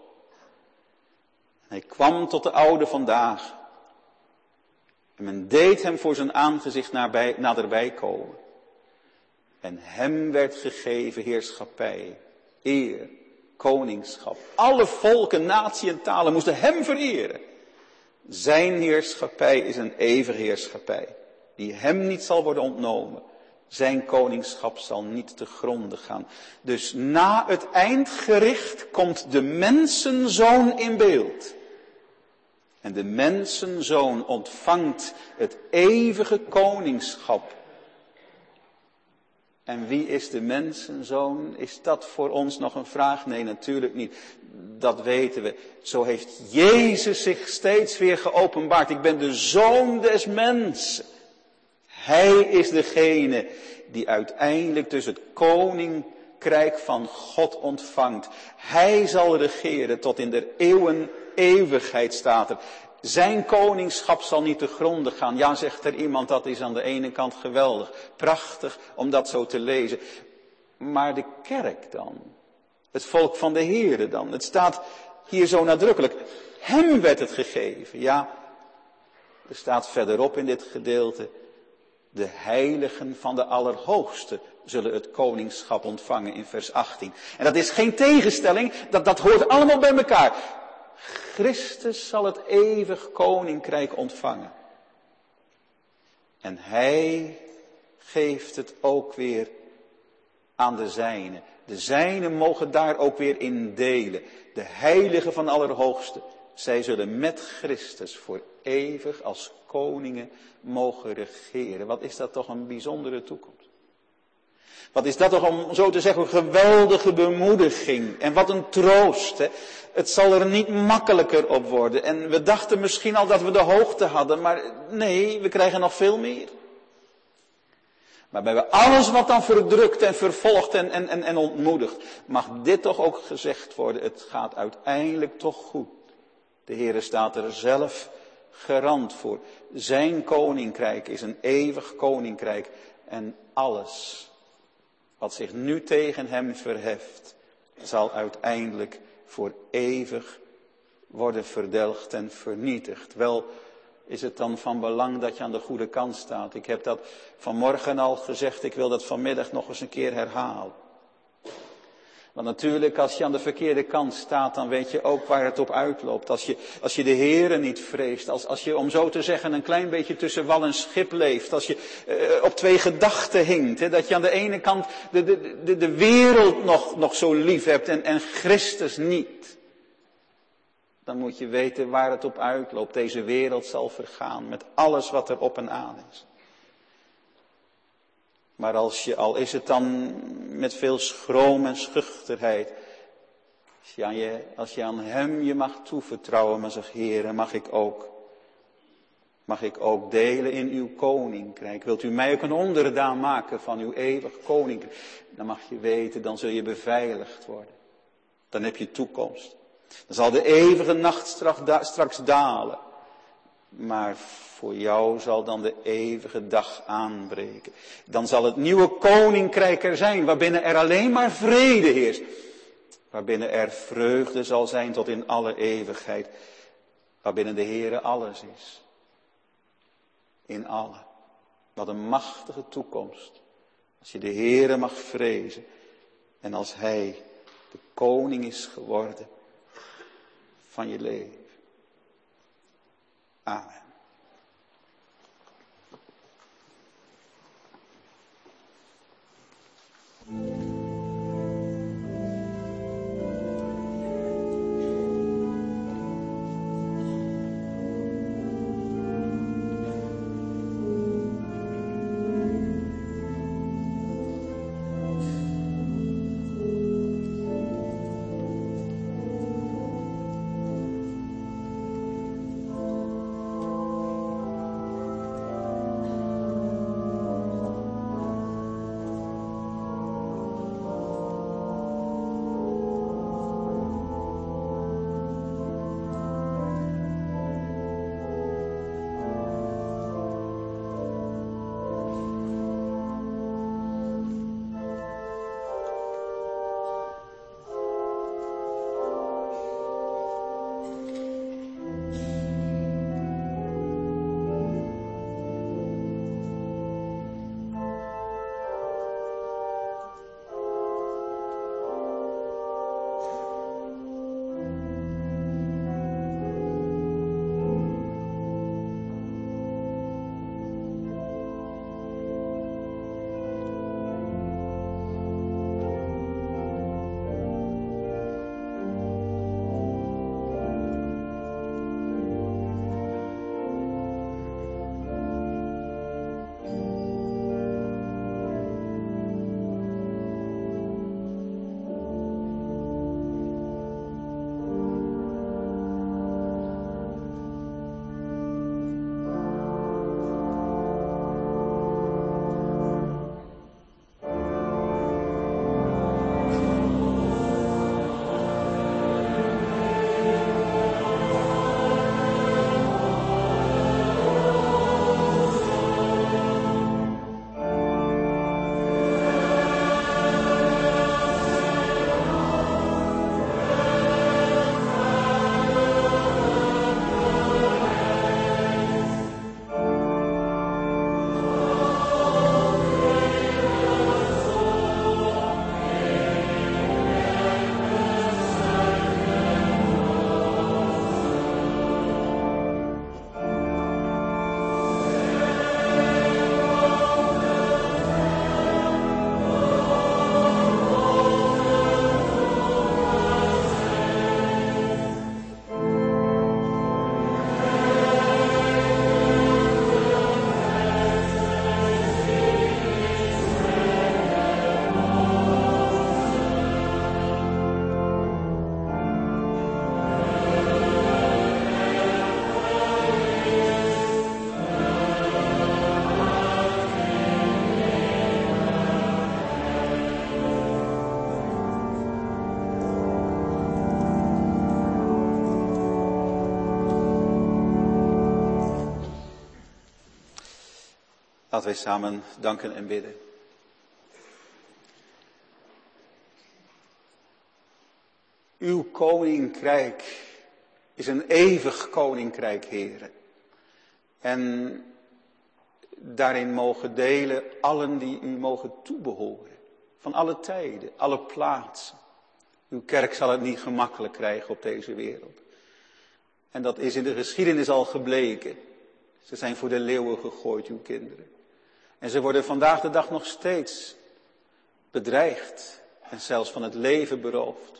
Hij kwam tot de oude vandaag. En men deed hem voor zijn aangezicht naderbij komen. En hem werd gegeven heerschappij, eer, koningschap. Alle volken, natie en talen moesten hem vereren. Zijn heerschappij is een eeuwige heerschappij, die hem niet zal worden ontnomen. Zijn koningschap zal niet te gronde gaan. Dus na het eindgericht komt de mensenzoon in beeld. En de mensenzoon ontvangt het eeuwige koningschap. En wie is de mensenzoon? Is dat voor ons nog een vraag? Nee, natuurlijk niet. Dat weten we. Zo heeft Jezus zich steeds weer geopenbaard. Ik ben de zoon des mensen. Hij is degene die uiteindelijk dus het koninkrijk van God ontvangt. Hij zal regeren tot in der eeuwen eeuwigheid, staat er. Zijn koningschap zal niet te gronde gaan. Ja, zegt er iemand, dat is aan de ene kant geweldig. Prachtig om dat zo te lezen. Maar de kerk dan? Het volk van de Heere dan? Het staat hier zo nadrukkelijk. Hem werd het gegeven. Ja, er staat verderop in dit gedeelte. De heiligen van de Allerhoogste zullen het koningschap ontvangen in vers 18. En dat is geen tegenstelling, dat hoort allemaal bij elkaar. Christus zal het eeuwig koninkrijk ontvangen. En hij geeft het ook weer aan de zijnen. De zijnen mogen daar ook weer in delen. De heiligen van Allerhoogste. Zij zullen met Christus voor eeuwig als koningen mogen regeren. Wat is dat toch een bijzondere toekomst. Wat is dat toch om zo te zeggen een geweldige bemoediging. En wat een troost. Hè? Het zal er niet makkelijker op worden. En we dachten misschien al dat we de hoogte hadden. Maar nee, we krijgen nog veel meer. Maar bij alles wat dan verdrukt en vervolgt en ontmoedigt. Mag dit toch ook gezegd worden. Het gaat uiteindelijk toch goed. De Heere staat er zelf garant voor. Zijn koninkrijk is een eeuwig koninkrijk. En alles wat zich nu tegen hem verheft, zal uiteindelijk voor eeuwig worden verdelgd en vernietigd. Wel is het dan van belang dat je aan de goede kant staat. Ik heb dat vanmorgen al gezegd, ik wil dat vanmiddag nog eens een keer herhalen. Want natuurlijk, als je aan de verkeerde kant staat, dan weet je ook waar het op uitloopt. Als je de Heere niet vreest, als je, om zo te zeggen, een klein beetje tussen wal en schip leeft. Als je op twee gedachten hinkt. Hè, dat je aan de ene kant de wereld nog zo lief hebt en Christus niet. Dan moet je weten waar het op uitloopt. Deze wereld zal vergaan met alles wat er op en aan is. Maar al is het dan met veel schroom en schuchterheid. Als je aan hem je mag toevertrouwen, maar zeg, Heere, mag ik ook mag ik ook delen in uw koninkrijk. Wilt u mij ook een onderdaan maken van uw eeuwig koninkrijk? Dan mag je weten, dan zul je beveiligd worden. Dan heb je toekomst. Dan zal de eeuwige nacht straks dalen. Maar voor jou zal dan de eeuwige dag aanbreken. Dan zal het nieuwe koninkrijk er zijn, waarbinnen er alleen maar vrede heerst. Waarbinnen er vreugde zal zijn tot in alle eeuwigheid. Waarbinnen de Heere alles is. In alle. Wat een machtige toekomst. Als je de Heere mag vrezen. En als Hij de koning is geworden van je leven. Amen. Laten wij samen danken en bidden. Uw koninkrijk is een eeuwig koninkrijk, Heere. En daarin mogen delen allen die u mogen toebehoren. Van alle tijden, alle plaatsen. Uw kerk zal het niet gemakkelijk krijgen op deze wereld. En dat is in de geschiedenis al gebleken. Ze zijn voor de leeuwen gegooid, uw kinderen. En ze worden vandaag de dag nog steeds bedreigd en zelfs van het leven beroofd.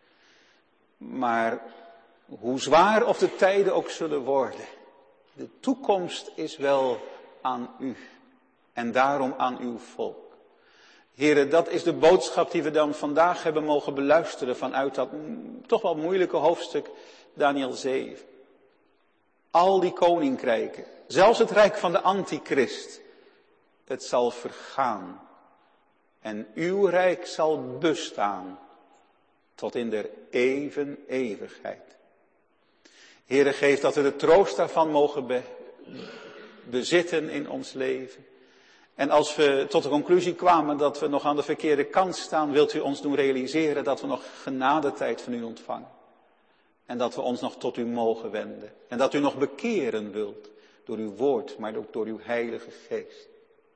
Maar hoe zwaar of de tijden ook zullen worden, de toekomst is wel aan u en daarom aan uw volk. Heren, dat is de boodschap die we dan vandaag hebben mogen beluisteren vanuit dat toch wel moeilijke hoofdstuk Daniël 7. al die koninkrijken, zelfs het rijk van de antichrist, het zal vergaan. En uw rijk zal bestaan tot in der eeuwigheid. Heere, geef dat we de troost daarvan mogen bezitten in ons leven. En als we tot de conclusie kwamen dat we nog aan de verkeerde kant staan, wilt u ons doen realiseren dat we nog genadetijd van u ontvangen. En dat we ons nog tot u mogen wenden. En dat u nog bekeren wilt door uw woord, maar ook door uw Heilige Geest.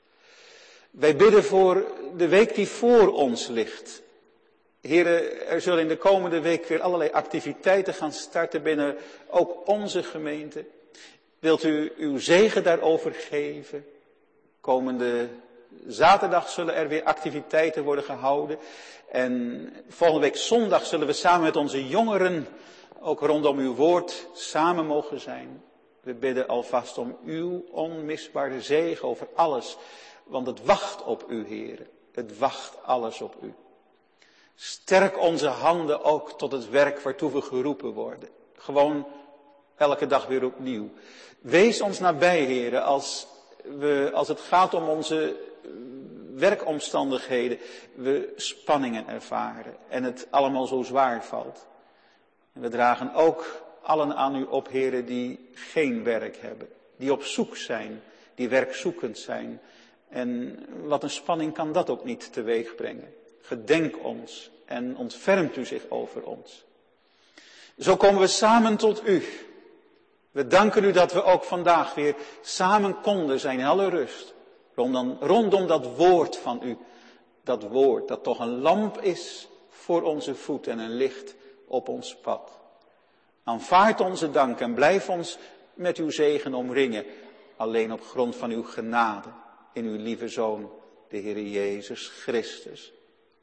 Wij bidden voor de week die voor ons ligt. Heren, er zullen in de komende week weer allerlei activiteiten gaan starten binnen ook onze gemeente. Wilt u uw zegen daarover geven? Komende zaterdag zullen er weer activiteiten worden gehouden. En volgende week zondag zullen we samen met onze jongeren ook rondom uw woord samen mogen zijn. We bidden alvast om uw onmisbare zegen over alles. Want het wacht op u, Heere. Het wacht alles op u. Sterk onze handen ook tot het werk waartoe we geroepen worden. Gewoon elke dag weer opnieuw. Wees ons nabij, Heere, als het gaat om onze werkomstandigheden. We spanningen ervaren en het allemaal zo zwaar valt. En we dragen ook allen aan u op, Heere, die geen werk hebben. Die op zoek zijn, die werkzoekend zijn. En wat een spanning kan dat ook niet teweeg brengen. Gedenk ons en ontfermt u zich over ons. Zo komen we samen tot u. We danken u dat we ook vandaag weer samen konden zijn in alle rust. Rondom dat woord van u. Dat woord dat toch een lamp is voor onze voet en een licht op ons pad. Aanvaard onze dank en blijf ons met uw zegen omringen. Alleen op grond van uw genade in uw lieve Zoon, de Heer Jezus Christus.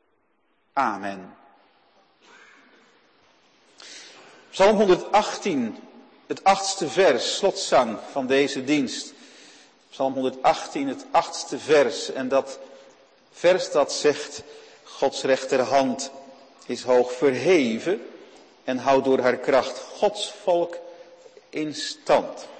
Amen. Psalm 118, het 8e vers, slotzang van deze dienst. Psalm 118, het 8e vers. En dat vers dat zegt, Gods rechterhand is hoog verheven en houdt door haar kracht Gods volk in stand.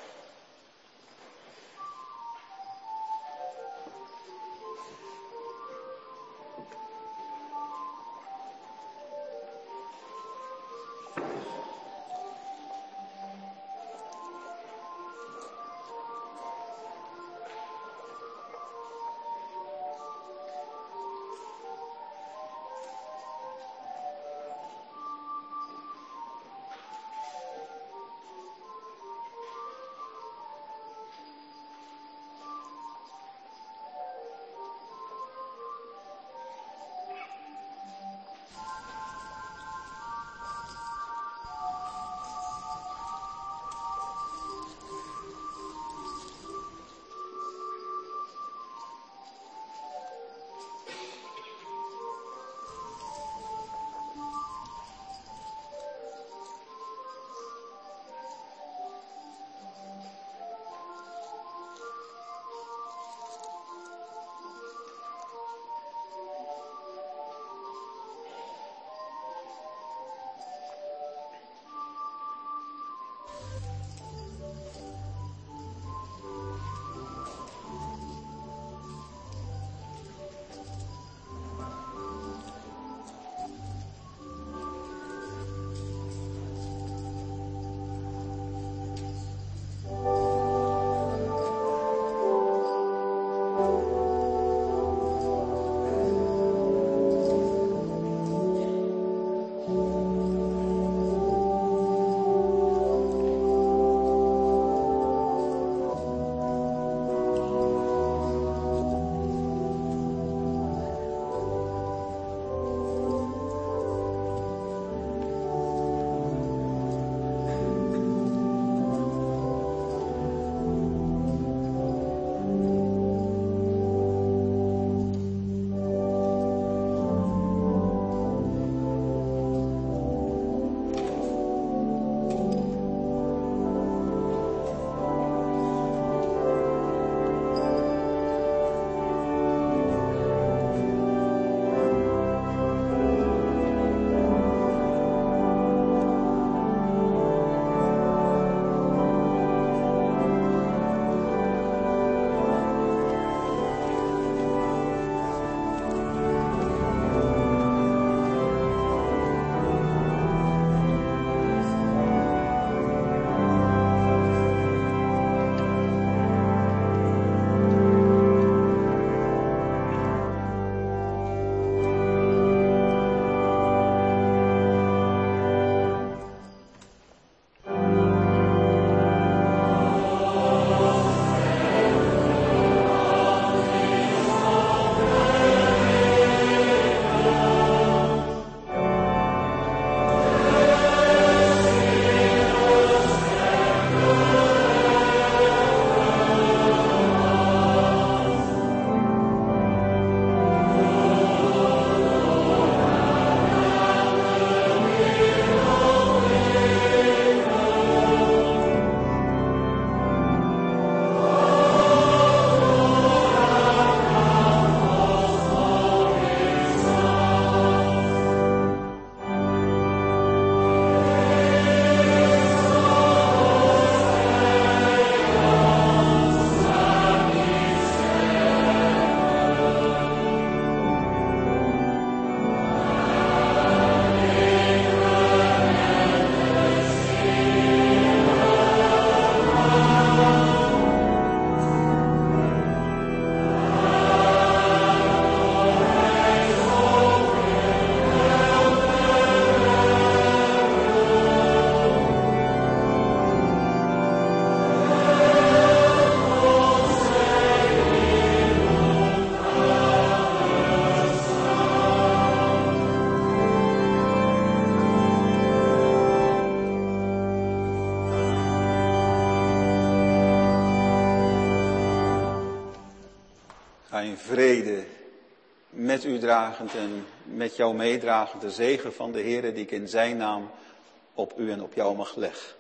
Ga in vrede met u dragend en met jou meedragend de zegen van de Heere die ik in zijn naam op u en op jou mag leggen.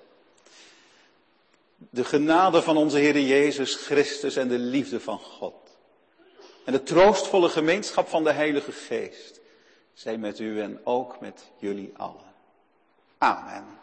De genade van onze Heere Jezus Christus en de liefde van God en de troostvolle gemeenschap van de Heilige Geest zij met u en ook met jullie allen. Amen.